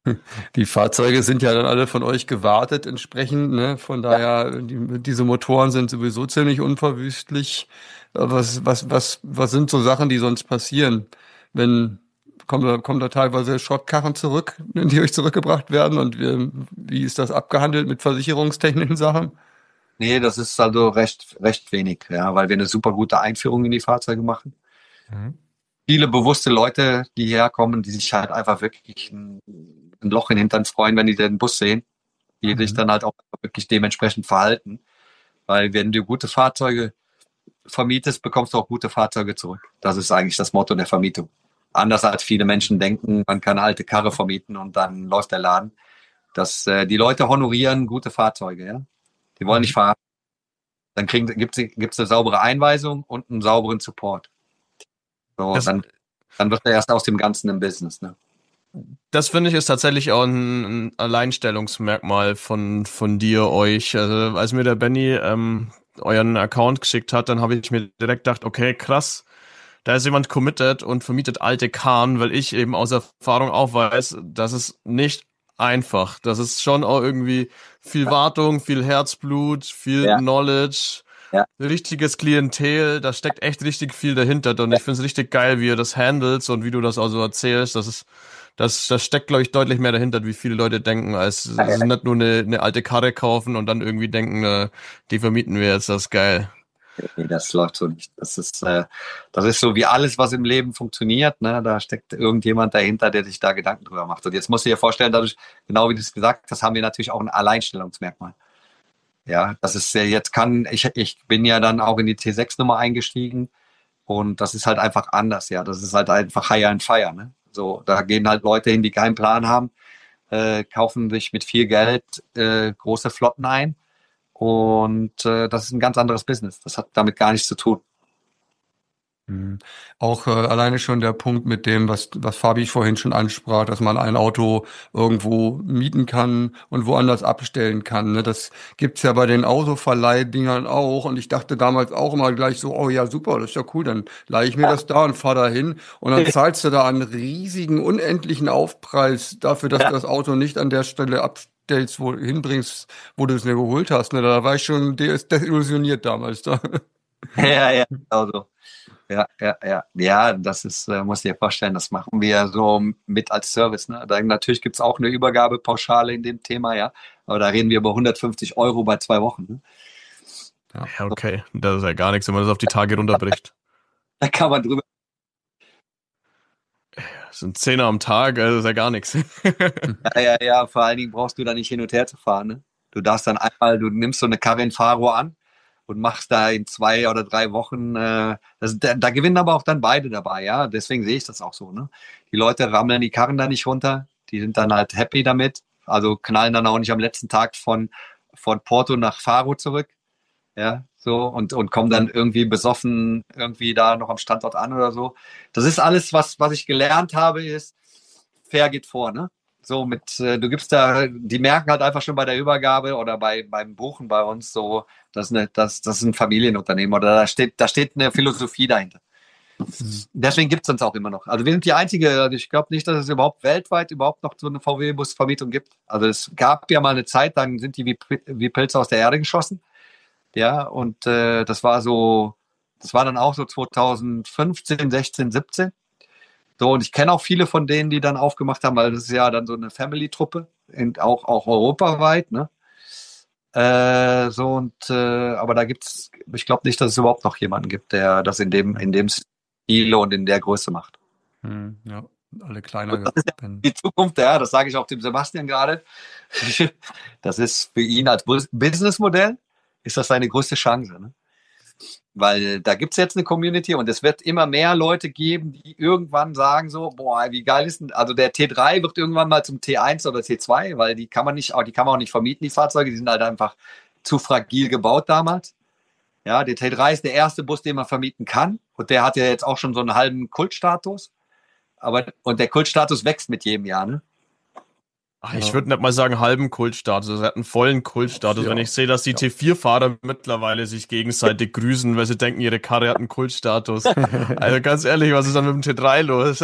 die Fahrzeuge sind ja dann alle von euch gewartet entsprechend, ne? Von daher, die, diese Motoren sind sowieso ziemlich unverwüstlich. Was, was, was, was sind so Sachen, die sonst passieren, wenn kommen da, kommen da teilweise Schrottkarren zurück, die euch zurückgebracht werden und wie, wie ist das abgehandelt mit versicherungstechnischen Sachen? Nee, das ist also recht, recht wenig, ja, weil wir eine super gute Einführung in die Fahrzeuge machen. Mhm. Viele bewusste Leute, die herkommen, die sich halt einfach wirklich ein, ein Loch in den Hintern freuen, wenn die den Bus sehen, die Mhm. sich dann halt auch wirklich dementsprechend verhalten. Weil wenn du gute Fahrzeuge vermietest, bekommst du auch gute Fahrzeuge zurück. Das ist eigentlich das Motto der Vermietung. Anders als viele Menschen denken, man kann eine alte Karre vermieten und dann läuft der Laden. Das, äh, die Leute honorieren gute Fahrzeuge, ja. Die wollen nicht fahren. Dann kriegen, gibt's, gibt's eine saubere Einweisung und einen sauberen Support. So, Das- dann, dann wird er erst aus dem Ganzen im Business, ne? Das finde ich ist tatsächlich auch ein, ein Alleinstellungsmerkmal von von dir, euch. Also als mir der Benny ähm, euren Account geschickt hat, dann habe ich mir direkt gedacht, okay, krass, da ist jemand committed und vermietet alte Karren, weil ich eben aus Erfahrung auch weiß, das ist nicht einfach. Das ist schon auch irgendwie viel Wartung, viel Herzblut, viel Ja. Knowledge, Ja. richtiges Klientel, da steckt echt richtig viel dahinter und ich finde es richtig geil, wie ihr das handelt und wie du das auch so erzählst. Das ist Das, das steckt, glaube ich, deutlich mehr dahinter, wie viele Leute denken, als Ja, ja. sie nicht nur eine, eine alte Karre kaufen und dann irgendwie denken, äh, die vermieten wir jetzt, das ist geil. Nee, das läuft so nicht. Das ist, äh, das ist so wie alles, was im Leben funktioniert. Ne? Da steckt irgendjemand dahinter, der sich da Gedanken drüber macht. Und jetzt musst du dir vorstellen, dadurch, genau wie du es gesagt hast, haben wir natürlich auch ein Alleinstellungsmerkmal. Ja, das ist ja jetzt kann, ich, ich bin ja dann auch in die T sechs Nummer eingestiegen und das ist halt einfach anders. Ja, das ist halt einfach Hire and Fire. Ne? So, da gehen halt Leute hin, die keinen Plan haben, äh, kaufen sich mit viel Geld äh, große Flotten ein. Und äh, das ist ein ganz anderes Business. Das hat damit gar nichts zu tun. Mhm. Auch äh, alleine schon der Punkt mit dem, was, was Fabi vorhin schon ansprach, dass man ein Auto irgendwo mieten kann und woanders abstellen kann. Ne? Das gibt's ja bei den Autoverleihdingern auch. Und ich dachte damals auch immer gleich so, oh ja, super, das ist ja cool, dann leihe ich mir das da und fahre da hin. Und dann zahlst du da einen riesigen, unendlichen Aufpreis dafür, dass Ja. du das Auto nicht an der Stelle abstellst, wo hinbringst, wo du es mir geholt hast. Ne? Da war ich schon des- desillusioniert damals da. Ja, ja, also. Ja, ja, ja. Ja, das ist, äh, muss ich dir vorstellen, das machen wir so mit als Service. Ne? Da, natürlich gibt's auch eine Übergabepauschale in dem Thema, ja. Aber da reden wir über hundertfünfzig Euro bei zwei Wochen. Ne? Ja, okay, das ist ja gar nichts, wenn man das auf die Tage runterbricht. Da kann man drüber. Das sind Zehner am Tag, also das ist ja gar nichts. Ja, ja, ja. Vor allen Dingen brauchst du da nicht hin und her zu fahren. Ne? Du darfst dann einmal, du nimmst so eine Karre in Faro an und machst da in zwei oder drei Wochen, äh, das, da, da gewinnen aber auch dann beide dabei, ja. Deswegen sehe ich das auch so. Ne? Die Leute rammeln die Karren da nicht runter, die sind dann halt happy damit, also knallen dann auch nicht am letzten Tag von, von Porto nach Faro zurück, ja, so und, und kommen dann irgendwie besoffen irgendwie da noch am Standort an oder so. Das ist alles, was, was ich gelernt habe, ist, fair geht vor, ne? So mit, äh, du gibst da, die merken halt einfach schon bei der Übergabe oder bei, beim Buchen bei uns so, das ist, eine, das, das ist ein Familienunternehmen oder da steht, da steht eine Philosophie dahinter. Deswegen gibt es uns auch immer noch. Also wir sind die einzige, also ich glaube nicht, dass es überhaupt weltweit überhaupt noch so eine V W-Bus-Vermietung gibt. Also es gab ja mal eine Zeit, dann sind die wie, wie Pilze aus der Erde geschossen. Ja, und äh, das war so, das war dann auch so zweitausendfünfzehn, sechzehn, siebzehn. So, und ich kenne auch viele von denen, die dann aufgemacht haben, weil das ist ja dann so eine Family-Truppe, in- auch, auch europaweit, ne? Äh, so und äh, aber da gibt's, ich glaube nicht, dass es überhaupt noch jemanden gibt, der das in dem in dem Stil und in der Größe macht. Hm, ja, alle kleiner Das ist ja geworden. die Zukunft, ja, das sage ich auch dem Sebastian gerade. Das ist für ihn als Bus- Businessmodell ist das seine größte Chance, ne? Weil da gibt's jetzt eine Community und es wird immer mehr Leute geben, die irgendwann sagen so, boah, wie geil ist denn, also der T drei wird irgendwann mal zum T eins oder T zwei, weil die kann man nicht, die kann man auch nicht vermieten, die Fahrzeuge, die sind halt einfach zu fragil gebaut damals. Ja, der T drei ist der erste Bus, den man vermieten kann und der hat ja jetzt auch schon so einen halben Kultstatus, aber und der Kultstatus wächst mit jedem Jahr, ne? Ach, ich würde nicht mal sagen halben Kultstatus, er hat einen vollen Kultstatus. Ja. Wenn ich sehe, dass die T vier Fahrer mittlerweile sich gegenseitig grüßen, weil sie denken, ihre Karre hat einen Kultstatus. Also ganz ehrlich, was ist dann mit dem T drei los?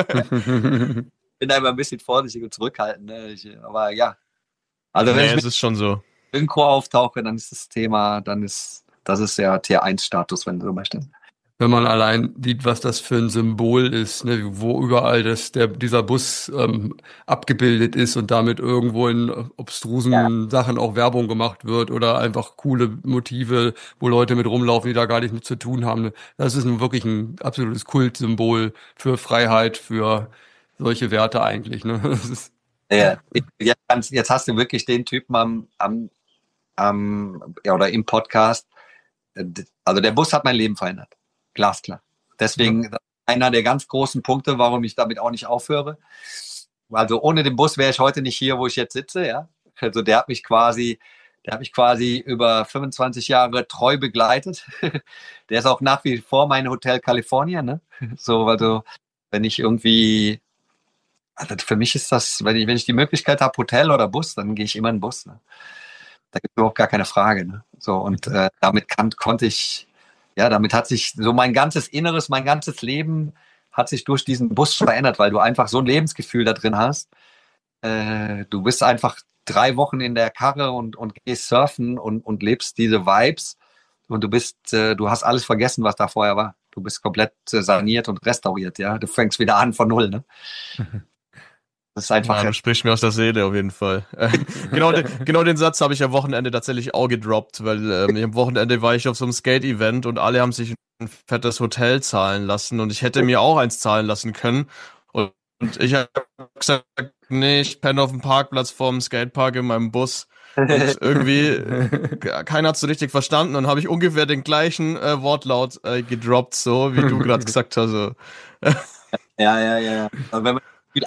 Bin da immer ein bisschen vorsichtig und zurückhaltend, ne? Ich, aber ja. Also wenn Nee, ich es mit ist schon so. Synchro auftauche, dann ist das Thema, dann ist, das ist der T eins Status, wenn du so möchtest. Wenn man allein sieht, was das für ein Symbol ist, ne, wo überall das, der, dieser Bus ähm, abgebildet ist und damit irgendwo in obstrusen Ja. Sachen auch Werbung gemacht wird oder einfach coole Motive, wo Leute mit rumlaufen, die da gar nichts mit zu tun haben. Das ist nun wirklich ein absolutes Kultsymbol für Freiheit, für solche Werte eigentlich. Ne? Das ist, Ja, jetzt, kannst- jetzt hast du wirklich den Typen am, am, am ja, oder im Podcast. Also der Bus hat mein Leben verändert. Glasklar. Deswegen Ja. einer der ganz großen Punkte, warum ich damit auch nicht aufhöre. Also ohne den Bus wäre ich heute nicht hier, wo ich jetzt sitze, ja. Also der hat mich quasi, der hat mich quasi über fünfundzwanzig Jahre treu begleitet. Der ist auch nach wie vor mein Hotel California, ne? So, also wenn ich irgendwie, also für mich ist das, wenn ich, wenn ich die Möglichkeit habe, Hotel oder Bus, dann gehe ich immer in den Bus, ne? Da gibt es überhaupt gar keine Frage, ne? So, und äh, damit kann, konnte ich, ja, damit hat sich so mein ganzes Inneres, mein ganzes Leben hat sich durch diesen Bus verändert, weil du einfach so ein Lebensgefühl da drin hast. Äh, du bist einfach drei Wochen in der Karre und, und gehst surfen und, und lebst diese Vibes und du bist, äh, du hast alles vergessen, was da vorher war. Du bist komplett äh, saniert und restauriert, ja. Du fängst wieder an von Null, ne? Das ist einfach. Ja, du sprichst mir aus der Seele auf jeden Fall. genau, den, genau den Satz habe ich am Wochenende tatsächlich auch gedroppt, weil ähm, am Wochenende war ich auf so einem Skate-Event und alle haben sich ein fettes Hotel zahlen lassen und ich hätte mir auch eins zahlen lassen können. Und, und ich habe gesagt, nee, ich penne auf dem Parkplatz vorm Skatepark in meinem Bus. Und irgendwie, äh, keiner hat so richtig verstanden und habe ich ungefähr den gleichen äh, Wortlaut äh, gedroppt, so wie du gerade gesagt hast. So. Ja, ja, ja. Und wenn man viel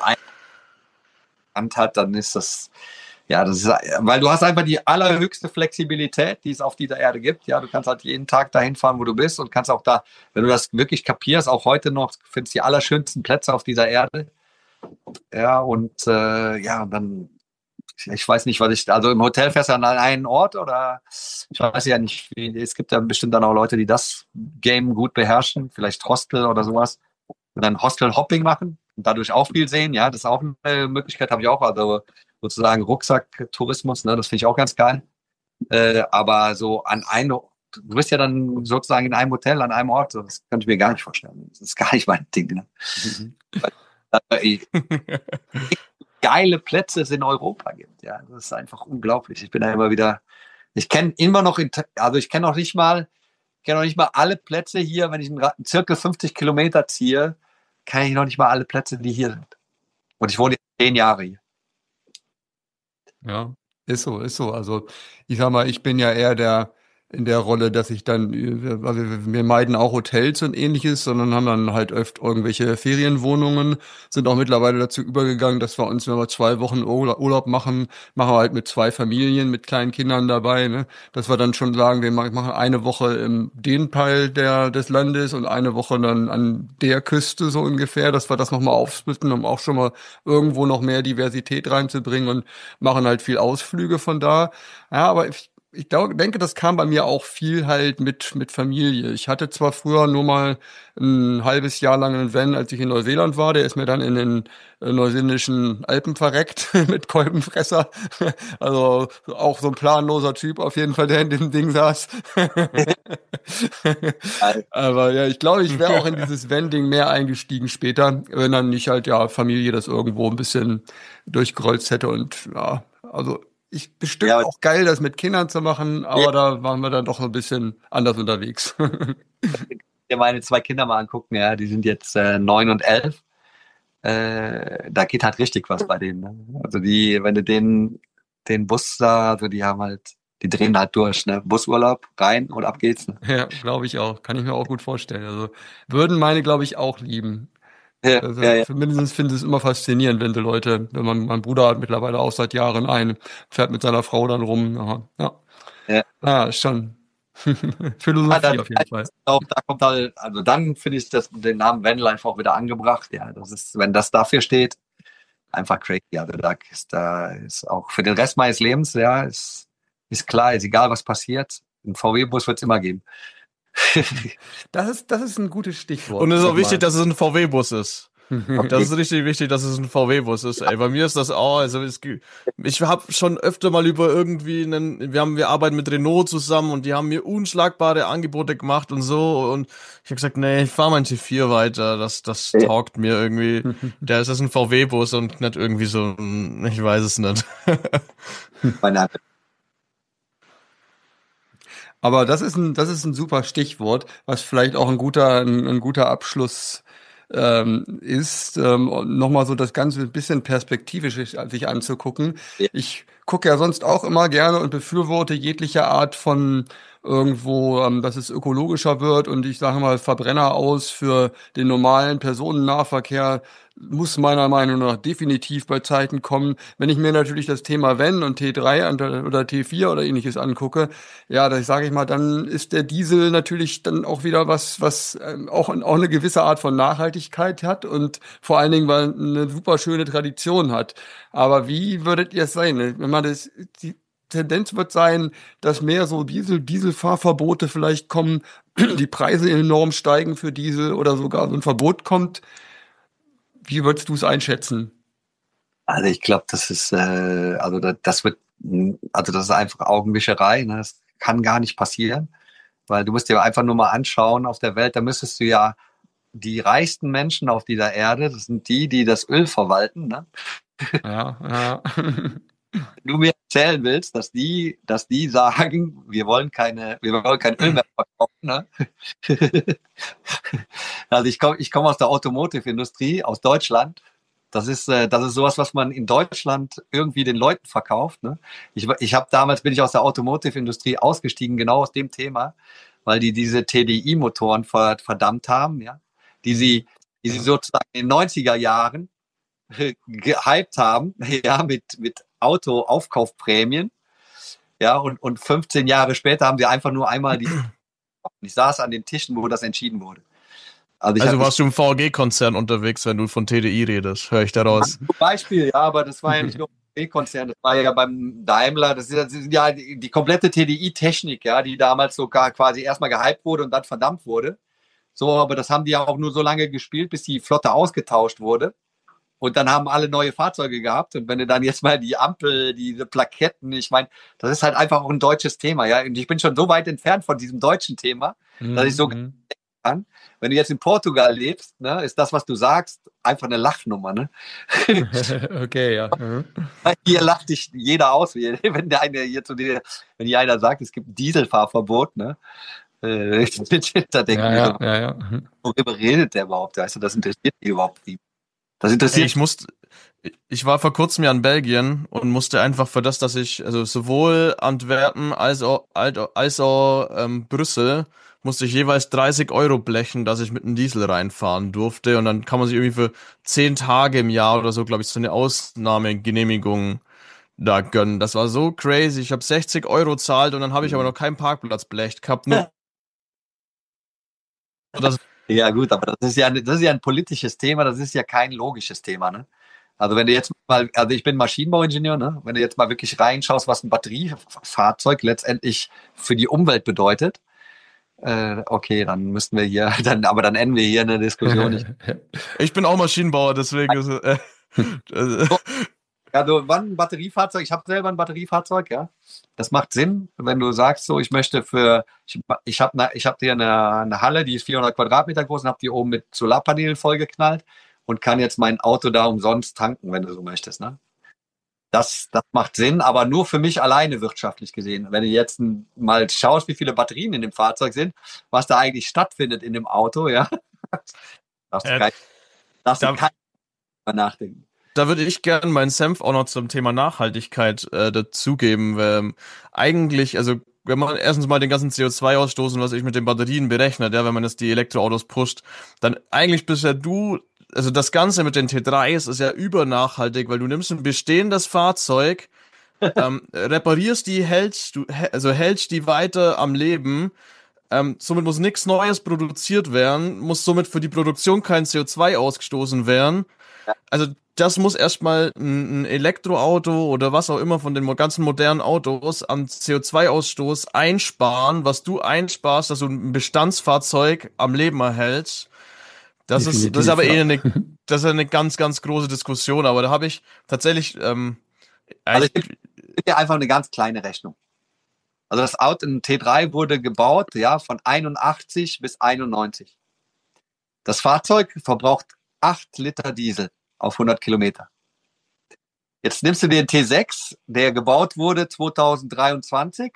Hand hat, dann ist das, ja, das ist, weil du hast einfach die allerhöchste Flexibilität, die es auf dieser Erde gibt. Ja, du kannst halt jeden Tag dahin fahren, wo du bist und kannst auch da, wenn du das wirklich kapierst, auch heute noch, findest die allerschönsten Plätze auf dieser Erde. Ja, und äh, ja, dann, ich weiß nicht, was ich, also im Hotel fährst du an einen Ort oder ich weiß ja nicht, wie, es gibt ja bestimmt dann auch Leute, die das Game gut beherrschen, vielleicht Hostel oder sowas. Und dann Hostel-Hopping machen und dadurch auch viel sehen. Ja, das ist auch eine Möglichkeit, habe ich auch. Also sozusagen Rucksack-Tourismus, ne, das finde ich auch ganz geil. Äh, aber so an einem, du bist ja dann sozusagen in einem Hotel, an einem Ort, das könnte ich mir gar nicht vorstellen. Das ist gar nicht mein Ding. Ne? Mhm. Weil, äh, geile Plätze es in Europa gibt. Ja, das ist einfach unglaublich. Ich bin da immer wieder, ich kenne immer noch, in, also ich kenne noch nicht mal, ich kenne noch nicht mal alle Plätze hier, wenn ich einen circa fünfzig Kilometer ziehe, kenne ich noch nicht mal alle Plätze, die hier sind. Und ich wohne jetzt zehn Jahre hier. Ja, ist so, ist so. Also ich sag mal, ich bin ja eher der in der Rolle, dass ich dann, also wir meiden auch Hotels und ähnliches, sondern haben dann halt öfter irgendwelche Ferienwohnungen, sind auch mittlerweile dazu übergegangen, dass wir uns, wenn wir zwei Wochen Urlaub machen, machen wir halt mit zwei Familien, mit kleinen Kindern dabei, ne, dass wir dann schon sagen, wir machen eine Woche in den Teil der, des Landes und eine Woche dann an der Küste so ungefähr, dass wir das nochmal aufsplitten, um auch schon mal irgendwo noch mehr Diversität reinzubringen und machen halt viel Ausflüge von da. Ja, aber ich Ich glaube, denke, das kam bei mir auch viel halt mit mit Familie. Ich hatte zwar früher nur mal ein halbes Jahr lang einen Van, als ich in Neuseeland war. Der ist mir dann in den äh, neuseeländischen Alpen verreckt mit Kolbenfresser. Also auch so ein planloser Typ auf jeden Fall, der in dem Ding saß. Aber ja, ich glaube, ich wäre auch in dieses Van-Ding mehr eingestiegen später, wenn dann nicht halt ja Familie das irgendwo ein bisschen durchgerollt hätte und ja, also ich bestimmt Ja, auch geil, das mit Kindern zu machen, aber ja. Da waren wir dann doch ein bisschen anders unterwegs. Ich meine zwei Kinder mal angucken, ja, die sind jetzt äh, neun und elf. Äh, da geht halt richtig was bei denen. Ne? Also die, wenn du den, den Bus da, also die haben halt, die drehen halt durch, ne? Busurlaub rein und ab geht's. Ne? Ja, glaube ich auch. Kann ich mir auch gut vorstellen. Also würden meine, glaube ich, auch lieben. Ja, Also ja, ja. zumindest finde ich es immer faszinierend, wenn die Leute, wenn man, mein Bruder hat mittlerweile auch seit Jahren einen, fährt mit seiner Frau dann rum. Aha, ja. Ja. Ah, schon. Philosophie Ja, dann, auf jeden Fall. Auch, da kommt halt, also dann finde ich das, den Namen Vanlife auch wieder angebracht. Ja, das ist, wenn das dafür steht, einfach crazy. Also da ist, da ist auch für den Rest meines Lebens, ja, ist, ist klar, ist egal, was passiert. Ein V W-Bus wird es immer geben. Das ist, das ist ein gutes Stichwort. Und es ist auch wichtig, dass es ein V W-Bus ist. Okay. Das ist richtig wichtig, dass es ein V W-Bus ist. Ey, bei mir ist das auch, also es, ich habe schon öfter mal über irgendwie einen, wir haben, wir arbeiten mit Renault zusammen und die haben mir unschlagbare Angebote gemacht und so und ich habe gesagt, nee, ich fahre mein T vier weiter, das, das taugt mir irgendwie. Der ist das ein V W-Bus und nicht irgendwie so, ein, ich weiß es nicht. Aber das ist ein, das ist ein super Stichwort, was vielleicht auch ein guter, ein, ein guter Abschluss ähm, ist, ähm, nochmal so das Ganze ein bisschen perspektivisch sich anzugucken. Ja. Ich gucke ja sonst auch immer gerne und befürworte jegliche Art von irgendwo, ähm, dass es ökologischer wird und ich sage mal Verbrenner aus für den normalen Personennahverkehr muss meiner Meinung nach definitiv bei Zeiten kommen. Wenn ich mir natürlich das Thema Van und T drei oder T vier oder ähnliches angucke, ja, das sage ich mal, dann ist der Diesel natürlich dann auch wieder was, was ähm, auch, auch eine gewisse Art von Nachhaltigkeit hat und vor allen Dingen, weil eine super schöne Tradition hat. Aber wie würdet ihr es sein, wenn man das, die Tendenz wird sein, dass mehr so Diesel, Dieselfahrverbote vielleicht kommen, die Preise enorm steigen für Diesel oder sogar so ein Verbot kommt. Wie würdest du es einschätzen? Also ich glaube, das ist, äh, also das, das wird, also das ist einfach Augenwischerei. Ne? Das kann gar nicht passieren, weil du musst dir einfach nur mal anschauen auf der Welt, da müsstest du ja die reichsten Menschen auf dieser Erde, das sind die, die das Öl verwalten. Ne? Ja, ja. Wenn du mir erzählen willst, dass die, dass die sagen, wir wollen keine, wir wollen kein Öl mehr verkaufen. Ne? Also ich komme, ich komme aus der Automotive-Industrie, aus Deutschland. Das ist, äh, das ist sowas, was man in Deutschland irgendwie den Leuten verkauft. Ne? Ich, ich habe damals bin ich aus der Automotive-Industrie ausgestiegen, genau aus dem Thema, weil die diese T D I-Motoren verdammt haben, ja, die sie, die sie sozusagen in den neunziger Jahren gehypt haben, ja, mit mit Autoaufkaufprämien, ja, und und fünfzehn Jahre später haben sie einfach nur einmal die. Ich saß an den Tischen, wo das entschieden wurde. Also, ich also warst du im V W-Konzern unterwegs, wenn du von T D I redest, höre ich daraus. Zum Beispiel, ja, aber das war ja nicht nur im V W-Konzern, das war ja beim Daimler, das ist, das ist ja die, die komplette T D I-Technik, ja, die damals sogar quasi erstmal gehypt wurde und dann verdammt wurde. So, aber das haben die ja auch nur so lange gespielt, bis die Flotte ausgetauscht wurde. Und dann haben alle neue Fahrzeuge gehabt. Und wenn du dann jetzt mal die Ampel, diese Plaketten, ich meine, das ist halt einfach auch ein deutsches Thema, ja. Und ich bin schon so weit entfernt von diesem deutschen Thema, mhm. dass ich so kann. Wenn du jetzt in Portugal lebst, ne, ist das, was du sagst, einfach eine Lachnummer, ne? Okay, ja. Mhm. Hier lacht dich jeder aus, wenn der eine hier zu dir, wenn hier einer sagt, es gibt ein Dieselfahrverbot, ne? Äh, da denken ja, wir, ja, ja, ja. worüber redet der überhaupt? Weißt du, das interessiert dich überhaupt nicht. Das interessiert. Hey, ich musste, ich war vor kurzem ja in Belgien und musste einfach für das, dass ich, also sowohl Antwerpen als auch, als auch ähm, Brüssel, musste ich jeweils dreißig Euro blechen, dass ich mit einem Diesel reinfahren durfte. Und dann kann man sich irgendwie für zehn Tage im Jahr oder so, glaube ich, so eine Ausnahmegenehmigung da gönnen. Das war so crazy. Ich habe sechzig Euro zahlt und dann habe ich aber noch keinen Parkplatzblech gehabt. Nur das ja gut, aber das ist ja, das ist ja ein politisches Thema, das ist ja kein logisches Thema, ne? Also wenn du jetzt mal, also ich bin Maschinenbauingenieur, ne? Wenn du jetzt mal wirklich reinschaust, was ein Batteriefahrzeug letztendlich für die Umwelt bedeutet, äh, okay, dann müssten wir hier, dann, aber dann enden wir hier eine Diskussion nicht. Ich bin auch Maschinenbauer, deswegen ist äh, so. Also wann ein Batteriefahrzeug, ich habe selber ein Batteriefahrzeug, ja. Das macht Sinn, wenn du sagst, so ich möchte für, ich, ich habe ne, ich hab hier eine, eine Halle, die ist vierhundert Quadratmeter groß und habe die oben mit Solarpanelen vollgeknallt und kann jetzt mein Auto da umsonst tanken, wenn du so möchtest, ne? Das, das macht Sinn, aber nur für mich alleine wirtschaftlich gesehen. Wenn du jetzt mal schaust, wie viele Batterien in dem Fahrzeug sind, was da eigentlich stattfindet in dem Auto, ja, darfst du, Äh, kein, darfst da- du kein mal nachdenken. Da würde ich gerne meinen Senf auch noch zum Thema Nachhaltigkeit äh, dazugeben. Ähm, eigentlich, also wenn man erstens mal den ganzen C O zwei Ausstoß und was ich mit den Batterien berechnet, ja, wenn man jetzt die Elektroautos pusht, dann eigentlich bist ja du, also das Ganze mit den T dreis ist ja übernachhaltig, weil du nimmst ein bestehendes Fahrzeug, ähm, reparierst die, hältst du, hä- also hältst die weiter am Leben. Ähm, somit muss nichts Neues produziert werden, muss somit für die Produktion kein C O zwei ausgestoßen werden. Also das muss erstmal ein, ein Elektroauto oder was auch immer von den mo- ganzen modernen Autos an C O zwei Ausstoß einsparen, was du einsparst, dass du ein Bestandsfahrzeug am Leben erhältst. Das ist, das ist Definitiv, aber eh ja. eine, das ist eine ganz, ganz große Diskussion. Aber da habe ich tatsächlich, ähm, Also ich ich, gebe dir einfach eine ganz kleine Rechnung. Also das Auto, ein T drei wurde gebaut, ja, von einundachtzig bis einundneunzig. Das Fahrzeug verbraucht acht Liter Diesel auf hundert Kilometer. Jetzt nimmst du den T sechs, der gebaut wurde zweitausenddreiundzwanzig.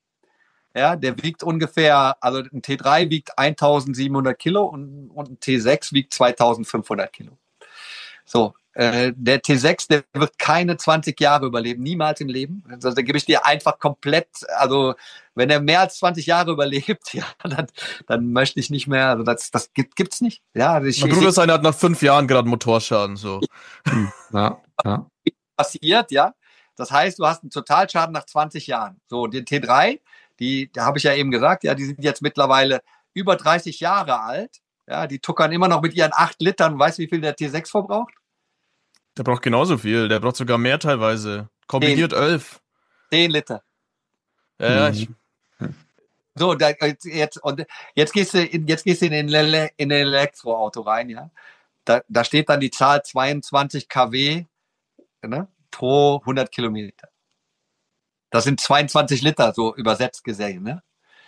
Ja, der wiegt ungefähr, also ein T drei wiegt eintausendsiebenhundert Kilo und, und ein T sechs wiegt zweitausendfünfhundert Kilo. So, äh, der T sechs, der wird keine zwanzig Jahre überleben, niemals im Leben. Also, da gebe ich dir einfach komplett, also wenn er mehr als zwanzig Jahre überlebt, ja, dann, dann möchte ich nicht mehr, also das, das gibt, gibt's nicht. Ja, also ich, mein Bruder seiner hat nach fünf Jahren gerade Motorschaden, so. Ja, ja. passiert, ja. Das heißt, du hast einen Totalschaden nach zwanzig Jahren. So, den T drei, die, da habe ich ja eben gesagt, ja, die sind jetzt mittlerweile über dreißig Jahre alt. Ja, die tuckern immer noch mit ihren acht Litern. Weißt du, wie viel der T sechs verbraucht? Der braucht genauso viel, der braucht sogar mehr teilweise. Kombiniert elf. zehn Liter. Ja, ja, ich, So, da, jetzt, und jetzt gehst du in, jetzt gehst du in ein Ele- in ein Elektroauto rein, ja. Da, da steht dann die Zahl zweiundzwanzig Kilowatt, ne, pro hundert Kilometer. Das sind zweiundzwanzig Liter, so übersetzt gesehen, ne?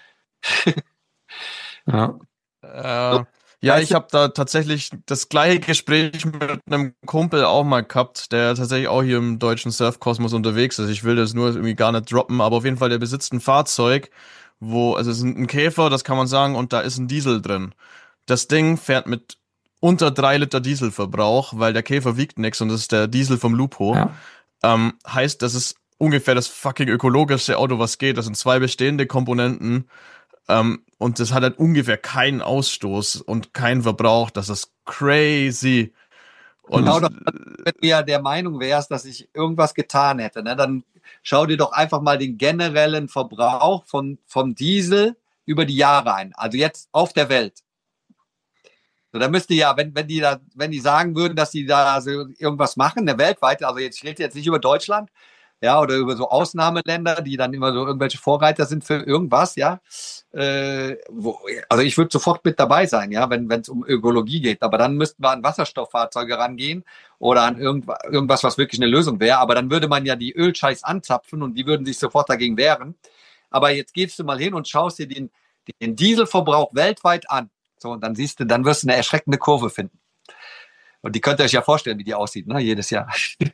Ja. Äh, ja, ich habe da tatsächlich das gleiche Gespräch mit einem Kumpel auch mal gehabt, der tatsächlich auch hier im deutschen Surfkosmos unterwegs ist. Ich will das nur irgendwie gar nicht droppen, aber auf jeden Fall, der besitzt ein Fahrzeug, wo, also es ist ein Käfer, das kann man sagen, und da ist ein Diesel drin. Das Ding fährt mit unter drei Liter Dieselverbrauch, weil der Käfer wiegt nichts und das ist der Diesel vom Lupo. Ja. Ähm, heißt, das ist ungefähr das fucking ökologischste Auto, was geht. Das sind zwei bestehende Komponenten. Ähm, und das hat halt ungefähr keinen Ausstoß und keinen Verbrauch. Das ist crazy. Und Genau, doch, wenn du ja der Meinung wärst, dass ich irgendwas getan hätte, ne, dann schau dir doch einfach mal den generellen Verbrauch von, vom Diesel über die Jahre ein. Also jetzt auf der Welt. So, da müsste ja, wenn, wenn die da, wenn die sagen würden, dass die da so irgendwas machen, der weltweit, also jetzt, ich rede jetzt nicht über Deutschland, ja, oder über so Ausnahmeländer, die dann immer so irgendwelche Vorreiter sind für irgendwas, ja. Äh, wo, also ich würde sofort mit dabei sein, ja, wenn es um Ökologie geht. Aber dann müssten wir an Wasserstofffahrzeuge rangehen oder an irgendwas, irgendwas, was wirklich eine Lösung wäre. Aber dann würde man ja die Ölscheiß anzapfen und die würden sich sofort dagegen wehren. Aber jetzt gehst du mal hin und schaust dir den, den Dieselverbrauch weltweit an. So, und dann siehst du, dann wirst du eine erschreckende Kurve finden. Und die könnt ihr euch ja vorstellen, wie die aussieht, ne, jedes Jahr.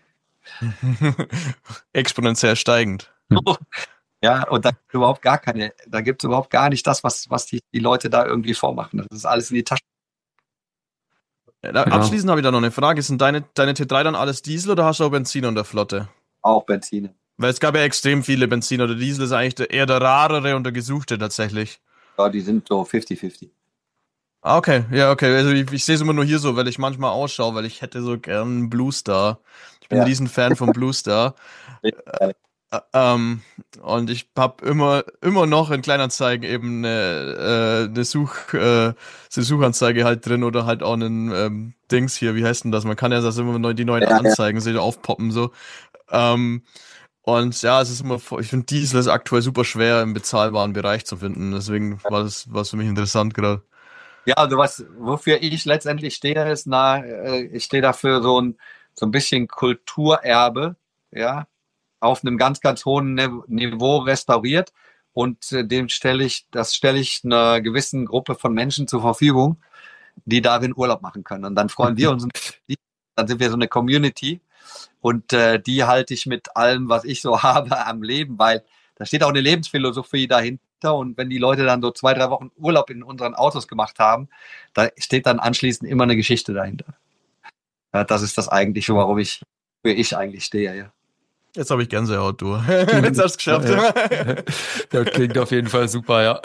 exponentiell steigend. Ja, und da gibt es überhaupt gar keine, da gibt es überhaupt gar nicht das, was, was die, die Leute da irgendwie vormachen. Das ist alles in die Tasche. Ja, da, Ja. abschließend habe ich da noch eine Frage. Sind deine, deine T drei dann alles Diesel oder hast du auch Benzin in der Flotte? Auch Benzine. Weil es gab ja extrem viele Benzin oder Diesel ist eigentlich der, eher der rarere und der gesuchte tatsächlich. Ja, die sind so fifty fifty. Ah, okay, ja, okay. Also ich, ich sehe es immer nur hier so, weil ich manchmal ausschaue, weil ich hätte so gern einen Blue Star. Ich bin Ja. ein Riesen-Fan vom Blue Star. Äh, ähm, und ich habe immer immer noch in Kleinanzeigen eben eine, äh, eine, Such, äh, eine Suchanzeige halt drin oder halt auch einen ähm, Dings hier, wie heißt denn das? Man kann ja das immer neu, die neuen Ja, ja. Anzeigen sehen, aufpoppen so. Ähm, und ja, es ist immer, ich finde Diesel ist aktuell super schwer im bezahlbaren Bereich zu finden. Deswegen war das was für mich interessant gerade. Ja, also was, wofür ich letztendlich stehe, ist, na, äh, ich stehe dafür so ein, so ein bisschen Kulturerbe, ja, auf einem ganz, ganz hohen Nive- Niveau restauriert. Und äh, dem stelle ich, das stelle ich einer gewissen Gruppe von Menschen zur Verfügung, die darin Urlaub machen können. Und dann freuen wir uns, dann sind wir so eine Community. Und äh, die halte ich mit allem, was ich so habe, am Leben, weil da steht auch eine Lebensphilosophie dahinter. Und wenn die Leute dann so zwei, drei Wochen Urlaub in unseren Autos gemacht haben, da steht dann anschließend immer eine Geschichte dahinter. Ja, das ist das Eigentliche, warum ich, für ich eigentlich stehe, ja. Jetzt habe ich Gänsehaut, du. Jetzt hast du es geschafft. Ja. Das klingt auf jeden Fall super, ja.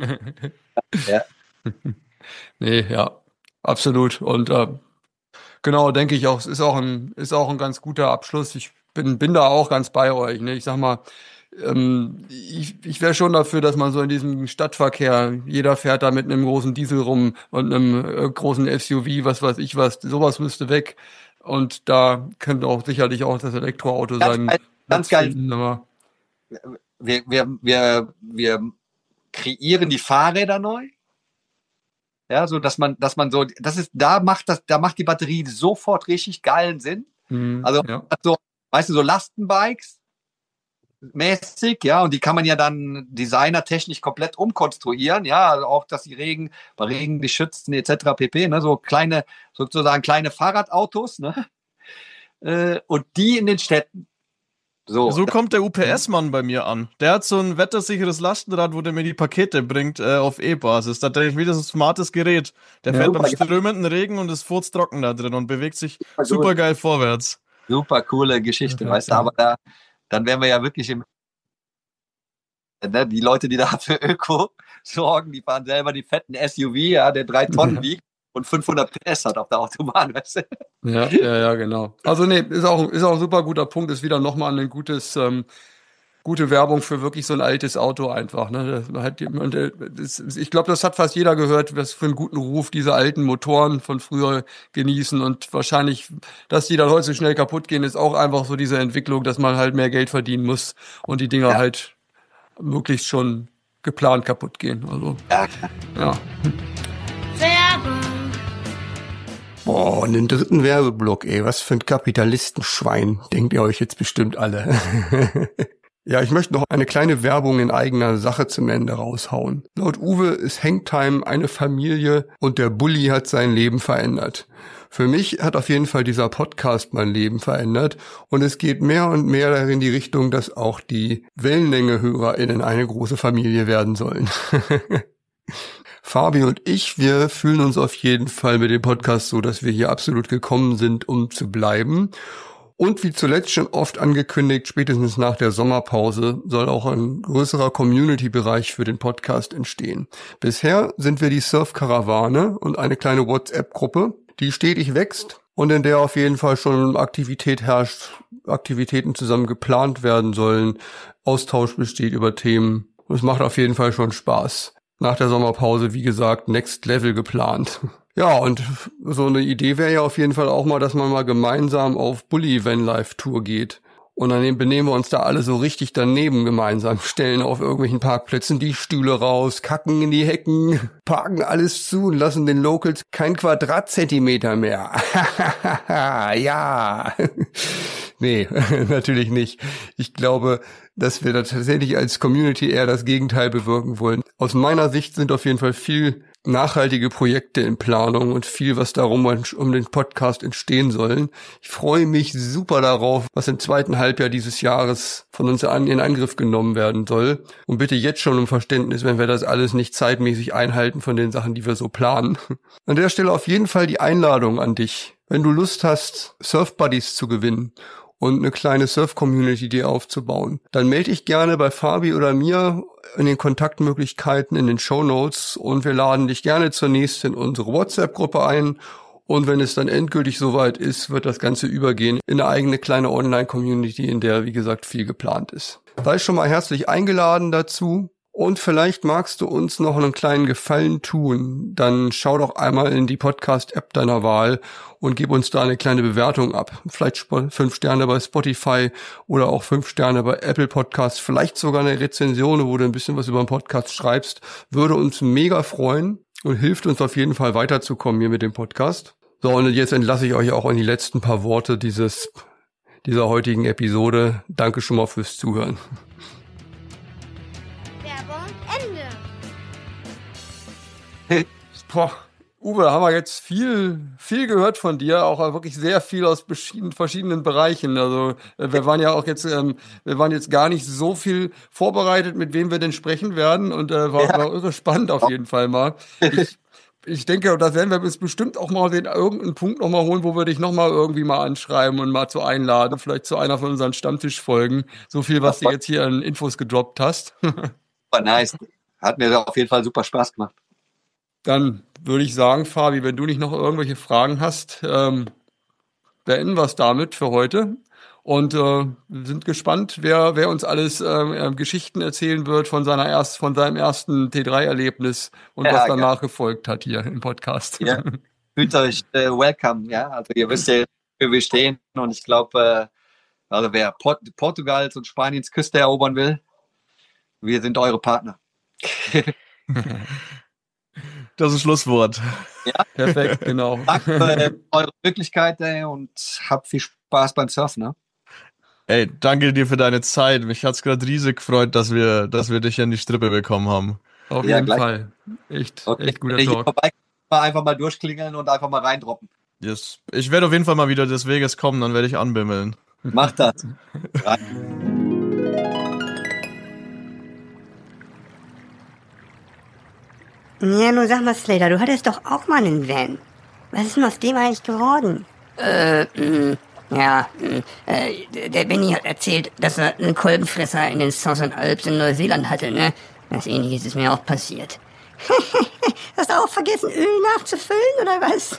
Ja. Nee, ja, absolut. Und äh, genau, denke ich auch, es ist auch ein, ist auch ein ganz guter Abschluss. Ich bin, bin da auch ganz bei euch. Ne? Ich sag mal, ähm, ich, ich wäre schon dafür, dass man so in diesem Stadtverkehr, jeder fährt da mit einem großen Diesel rum und einem äh, großen S U V, was weiß ich was, sowas müsste weg. Und da könnte auch sicherlich auch das Elektroauto Ganz sein. geil, ganz geil. Finden, aber Wir, wir, wir, wir kreieren die Fahrräder neu. Ja, so dass man, dass man so, das ist, da macht das, da macht die Batterie sofort richtig geilen Sinn. hm, Also ja. so, weißt du, so Lastenbikes mäßig, ja, und die kann man ja dann designertechnisch komplett umkonstruieren, ja, also auch, dass die Regen, bei Regen die schützen et cetera pp, ne, so kleine, sozusagen kleine Fahrradautos, ne, äh, und die in den Städten. So, So kommt der U P S-Mann bei mir an. Der hat so ein wettersicheres Lastenrad, wo der mir die Pakete bringt äh, auf E-Basis. Da denke ich wieder so ein smartes Gerät. Der Ja, fährt super, beim strömenden Regen und ist furztrocken da drin und bewegt sich Super super gut. geil vorwärts. super coole Geschichte, Ja, weißt du, ja. aber da, dann wären wir ja wirklich im, ne, die Leute, die da für Öko sorgen, die fahren selber die fetten S U V, ja, der drei Tonnen Ja. wiegt und fünfhundert P S hat auf der Autobahn, weißt du? Ja, ja, ja, genau. Also nee, ist auch, ist auch ein super guter Punkt, ist wieder nochmal ein gutes, ähm, gute Werbung für wirklich so ein altes Auto einfach. Ne? Das hat, und, äh, das, ich glaube, das hat fast jeder gehört, was für einen guten Ruf diese alten Motoren von früher genießen. Und wahrscheinlich, dass die dann heute so schnell kaputt gehen, ist auch einfach so diese Entwicklung, dass man halt mehr Geld verdienen muss und die Dinger Ja. halt möglichst schon geplant kaputt gehen. Also, Ja, ja. Werbung. Boah, und den dritten Werbeblock, ey, was für ein Kapitalistenschwein, denkt ihr euch jetzt bestimmt alle. Ja, ich möchte noch eine kleine Werbung in eigener Sache zum Ende raushauen. Laut Uwe ist Hangtime eine Familie und der Bulli hat sein Leben verändert. Für mich hat auf jeden Fall dieser Podcast mein Leben verändert und es geht mehr und mehr in die Richtung, dass auch die Wellenlänge-HörerInnen eine große Familie werden sollen. Fabi und ich, wir fühlen uns auf jeden Fall mit dem Podcast so, dass wir hier absolut gekommen sind, um zu bleiben. Und wie zuletzt schon oft angekündigt, spätestens nach der Sommerpause soll auch ein größerer Community-Bereich für den Podcast entstehen. Bisher sind wir die Surf-Karawane und eine kleine WhatsApp-Gruppe, die stetig wächst und in der auf jeden Fall schon Aktivität herrscht, Aktivitäten zusammen geplant werden sollen, Austausch besteht über Themen. Es macht auf jeden Fall schon Spaß. Nach der Sommerpause, wie gesagt, Next Level geplant. Ja, und so eine Idee wäre ja auf jeden Fall auch mal, dass man mal gemeinsam auf Bulli Van Life Tour geht. Und dann benehmen wir uns da alle so richtig daneben gemeinsam, stellen auf irgendwelchen Parkplätzen die Stühle raus, kacken in die Hecken, parken alles zu und lassen den Locals kein Quadratzentimeter mehr. Ja. Nee, natürlich nicht. Ich glaube, dass wir da tatsächlich als Community eher das Gegenteil bewirken wollen. Aus meiner Sicht sind auf jeden Fall viel nachhaltige Projekte in Planung und viel, was darum um den Podcast entstehen sollen. Ich freue mich super darauf, was im zweiten Halbjahr dieses Jahres von uns an in Angriff genommen werden soll. Und bitte jetzt schon um Verständnis, wenn wir das alles nicht zeitmäßig einhalten von den Sachen, die wir so planen. An der Stelle auf jeden Fall die Einladung an dich. Wenn du Lust hast, Surf Buddies zu gewinnen und eine kleine Surf-Community dir aufzubauen, dann melde dich gerne bei Fabi oder mir in den Kontaktmöglichkeiten in den Shownotes und wir laden dich gerne zunächst in unsere WhatsApp-Gruppe ein und wenn es dann endgültig soweit ist, wird das Ganze übergehen in eine eigene kleine Online-Community, in der, wie gesagt, viel geplant ist. Sei schon mal herzlich eingeladen dazu. Und vielleicht magst du uns noch einen kleinen Gefallen tun, dann schau doch einmal in die Podcast-App deiner Wahl und gib uns da eine kleine Bewertung ab. Vielleicht fünf Sterne bei Spotify oder auch fünf Sterne bei Apple Podcasts, vielleicht sogar eine Rezension, wo du ein bisschen was über den Podcast schreibst. Würde uns mega freuen und hilft uns auf jeden Fall weiterzukommen hier mit dem Podcast. So, und jetzt entlasse ich euch auch in die letzten paar Worte dieses dieser heutigen Episode. Danke schon mal fürs Zuhören. Werbung Ende. Boah, Uwe, haben wir jetzt viel, viel gehört von dir, auch wirklich sehr viel aus verschiedenen Bereichen. Also wir waren ja auch jetzt, ähm, wir waren jetzt gar nicht so viel vorbereitet, mit wem wir denn sprechen werden, und äh, war, ja. war irre spannend auf jeden Fall mal. Ich, ich denke, das werden wir uns bestimmt auch mal den irgendeinen Punkt noch mal holen, wo wir dich noch mal irgendwie mal anschreiben und mal zu einladen, vielleicht zu einer von unseren Stammtischfolgen. So viel, was du jetzt hier an Infos gedroppt hast. War nice. Hat mir auf jeden Fall super Spaß gemacht. Dann würde ich sagen, Fabi, wenn du nicht noch irgendwelche Fragen hast, ähm, beenden wir es damit für heute. Und äh, sind gespannt, wer, wer uns alles äh, Geschichten erzählen wird von seiner erst, von seinem ersten T drei Erlebnis und ja, was danach ja. gefolgt hat hier im Podcast. Ja. Fühlt euch äh, welcome, ja. Also ihr wisst ja, wo wir stehen. Und ich glaube, äh, also wer Port- Portugals und Spaniens Küste erobern will, wir sind eure Partner. Das ist ein Schlusswort. Ja, perfekt, genau. Danke für eure Möglichkeit, ey, und habt viel Spaß beim Surfen, ne? Ey, danke dir für deine Zeit. Mich hat's gerade riesig gefreut, dass wir, dass wir dich an die Strippe bekommen haben. Auf ja, jeden gleich. Fall. Echt, okay. echt guter Wenn Talk. Vorbei, einfach mal durchklingeln und einfach mal reindroppen. Yes. Ich werde auf jeden Fall mal wieder des Weges kommen, dann werde ich anbimmeln. Mach das. Ja, nur sag mal, Slater, du hattest doch auch mal einen Van. Was ist denn aus dem eigentlich geworden? Äh, mh, ja, mh, äh, der Benny hat erzählt, dass er einen Kolbenfresser in den Southern Alps in Neuseeland hatte, ne? Das Ähnliches ist mir auch passiert. Hast du auch vergessen, Öl nachzufüllen, oder was?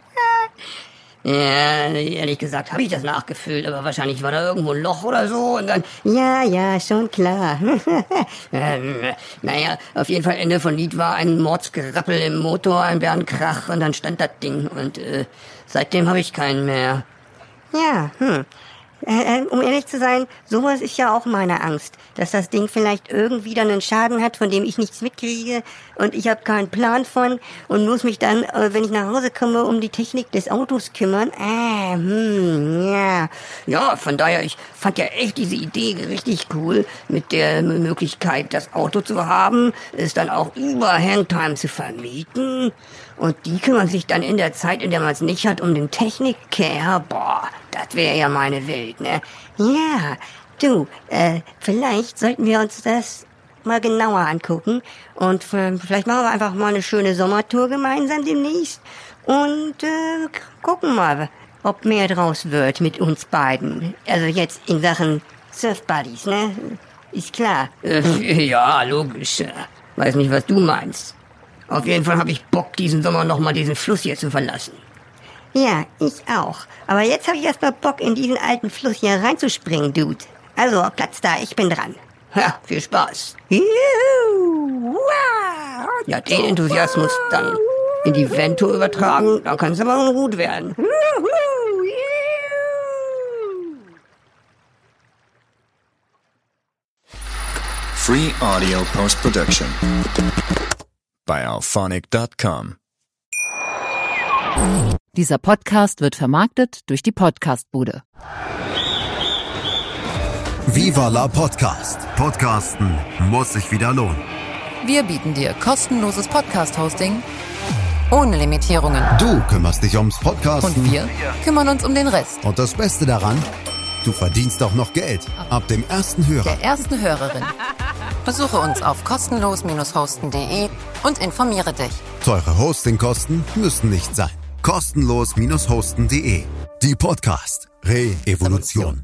Ja, ehrlich gesagt habe ich das nachgefüllt, aber wahrscheinlich war da irgendwo ein Loch oder so und dann, ja, ja, schon klar. ähm, naja, auf jeden Fall Ende von Lied war ein Mordsgerappel im Motor, ein Bärenkrach und dann stand das Ding und äh, seitdem habe ich keinen mehr. Ja, hm. Äh, um ehrlich zu sein, sowas ist ja auch meine Angst, dass das Ding vielleicht irgendwie dann einen Schaden hat, von dem ich nichts mitkriege und ich habe keinen Plan von und muss mich dann, äh, wenn ich nach Hause komme, um die Technik des Autos kümmern. Ah, hm, ja. Ja, von daher, ich fand ja echt diese Idee richtig cool, mit der Möglichkeit, das Auto zu haben, es dann auch über Hangtime zu vermieten. Und die kümmern sich dann in der Zeit, in der man es nicht hat, um den Technik-Care. Boah, das wäre ja meine Welt, ne? Ja, du, äh, vielleicht sollten wir uns das mal genauer angucken. Und äh, vielleicht machen wir einfach mal eine schöne Sommertour gemeinsam demnächst. Und äh, gucken mal, ob mehr draus wird mit uns beiden. Also jetzt in Sachen Surf-Buddies, ne? Ist klar. Äh, ja, logisch. Weiß nicht, was du meinst. Auf jeden Fall habe ich Bock, diesen Sommer nochmal diesen Fluss hier zu verlassen. Ja, ich auch. Aber jetzt habe ich erstmal Bock, in diesen alten Fluss hier reinzuspringen, Dude. Also, Platz da, ich bin dran. Ja, viel Spaß. Juhu! Wow! Ja, den Enthusiasmus dann in die Ventour übertragen, da kann es aber gut werden. Free Audio Post-Production bei auphonic Punkt com. Dieser Podcast wird vermarktet durch die Podcastbude. Viva la Podcast. Podcasten muss sich wieder lohnen. Wir bieten dir kostenloses Podcast-Hosting ohne Limitierungen. Du kümmerst dich ums Podcasten. Und wir kümmern uns um den Rest. Und das Beste daran, du verdienst auch noch Geld. Ab dem ersten Hörer. Der ersten Hörerin. Besuche uns auf kostenlos hosten punkt de und informiere dich. Teure Hostingkosten müssen nicht sein. kostenlos hosten punkt de. Die Podcast Re-Evolution.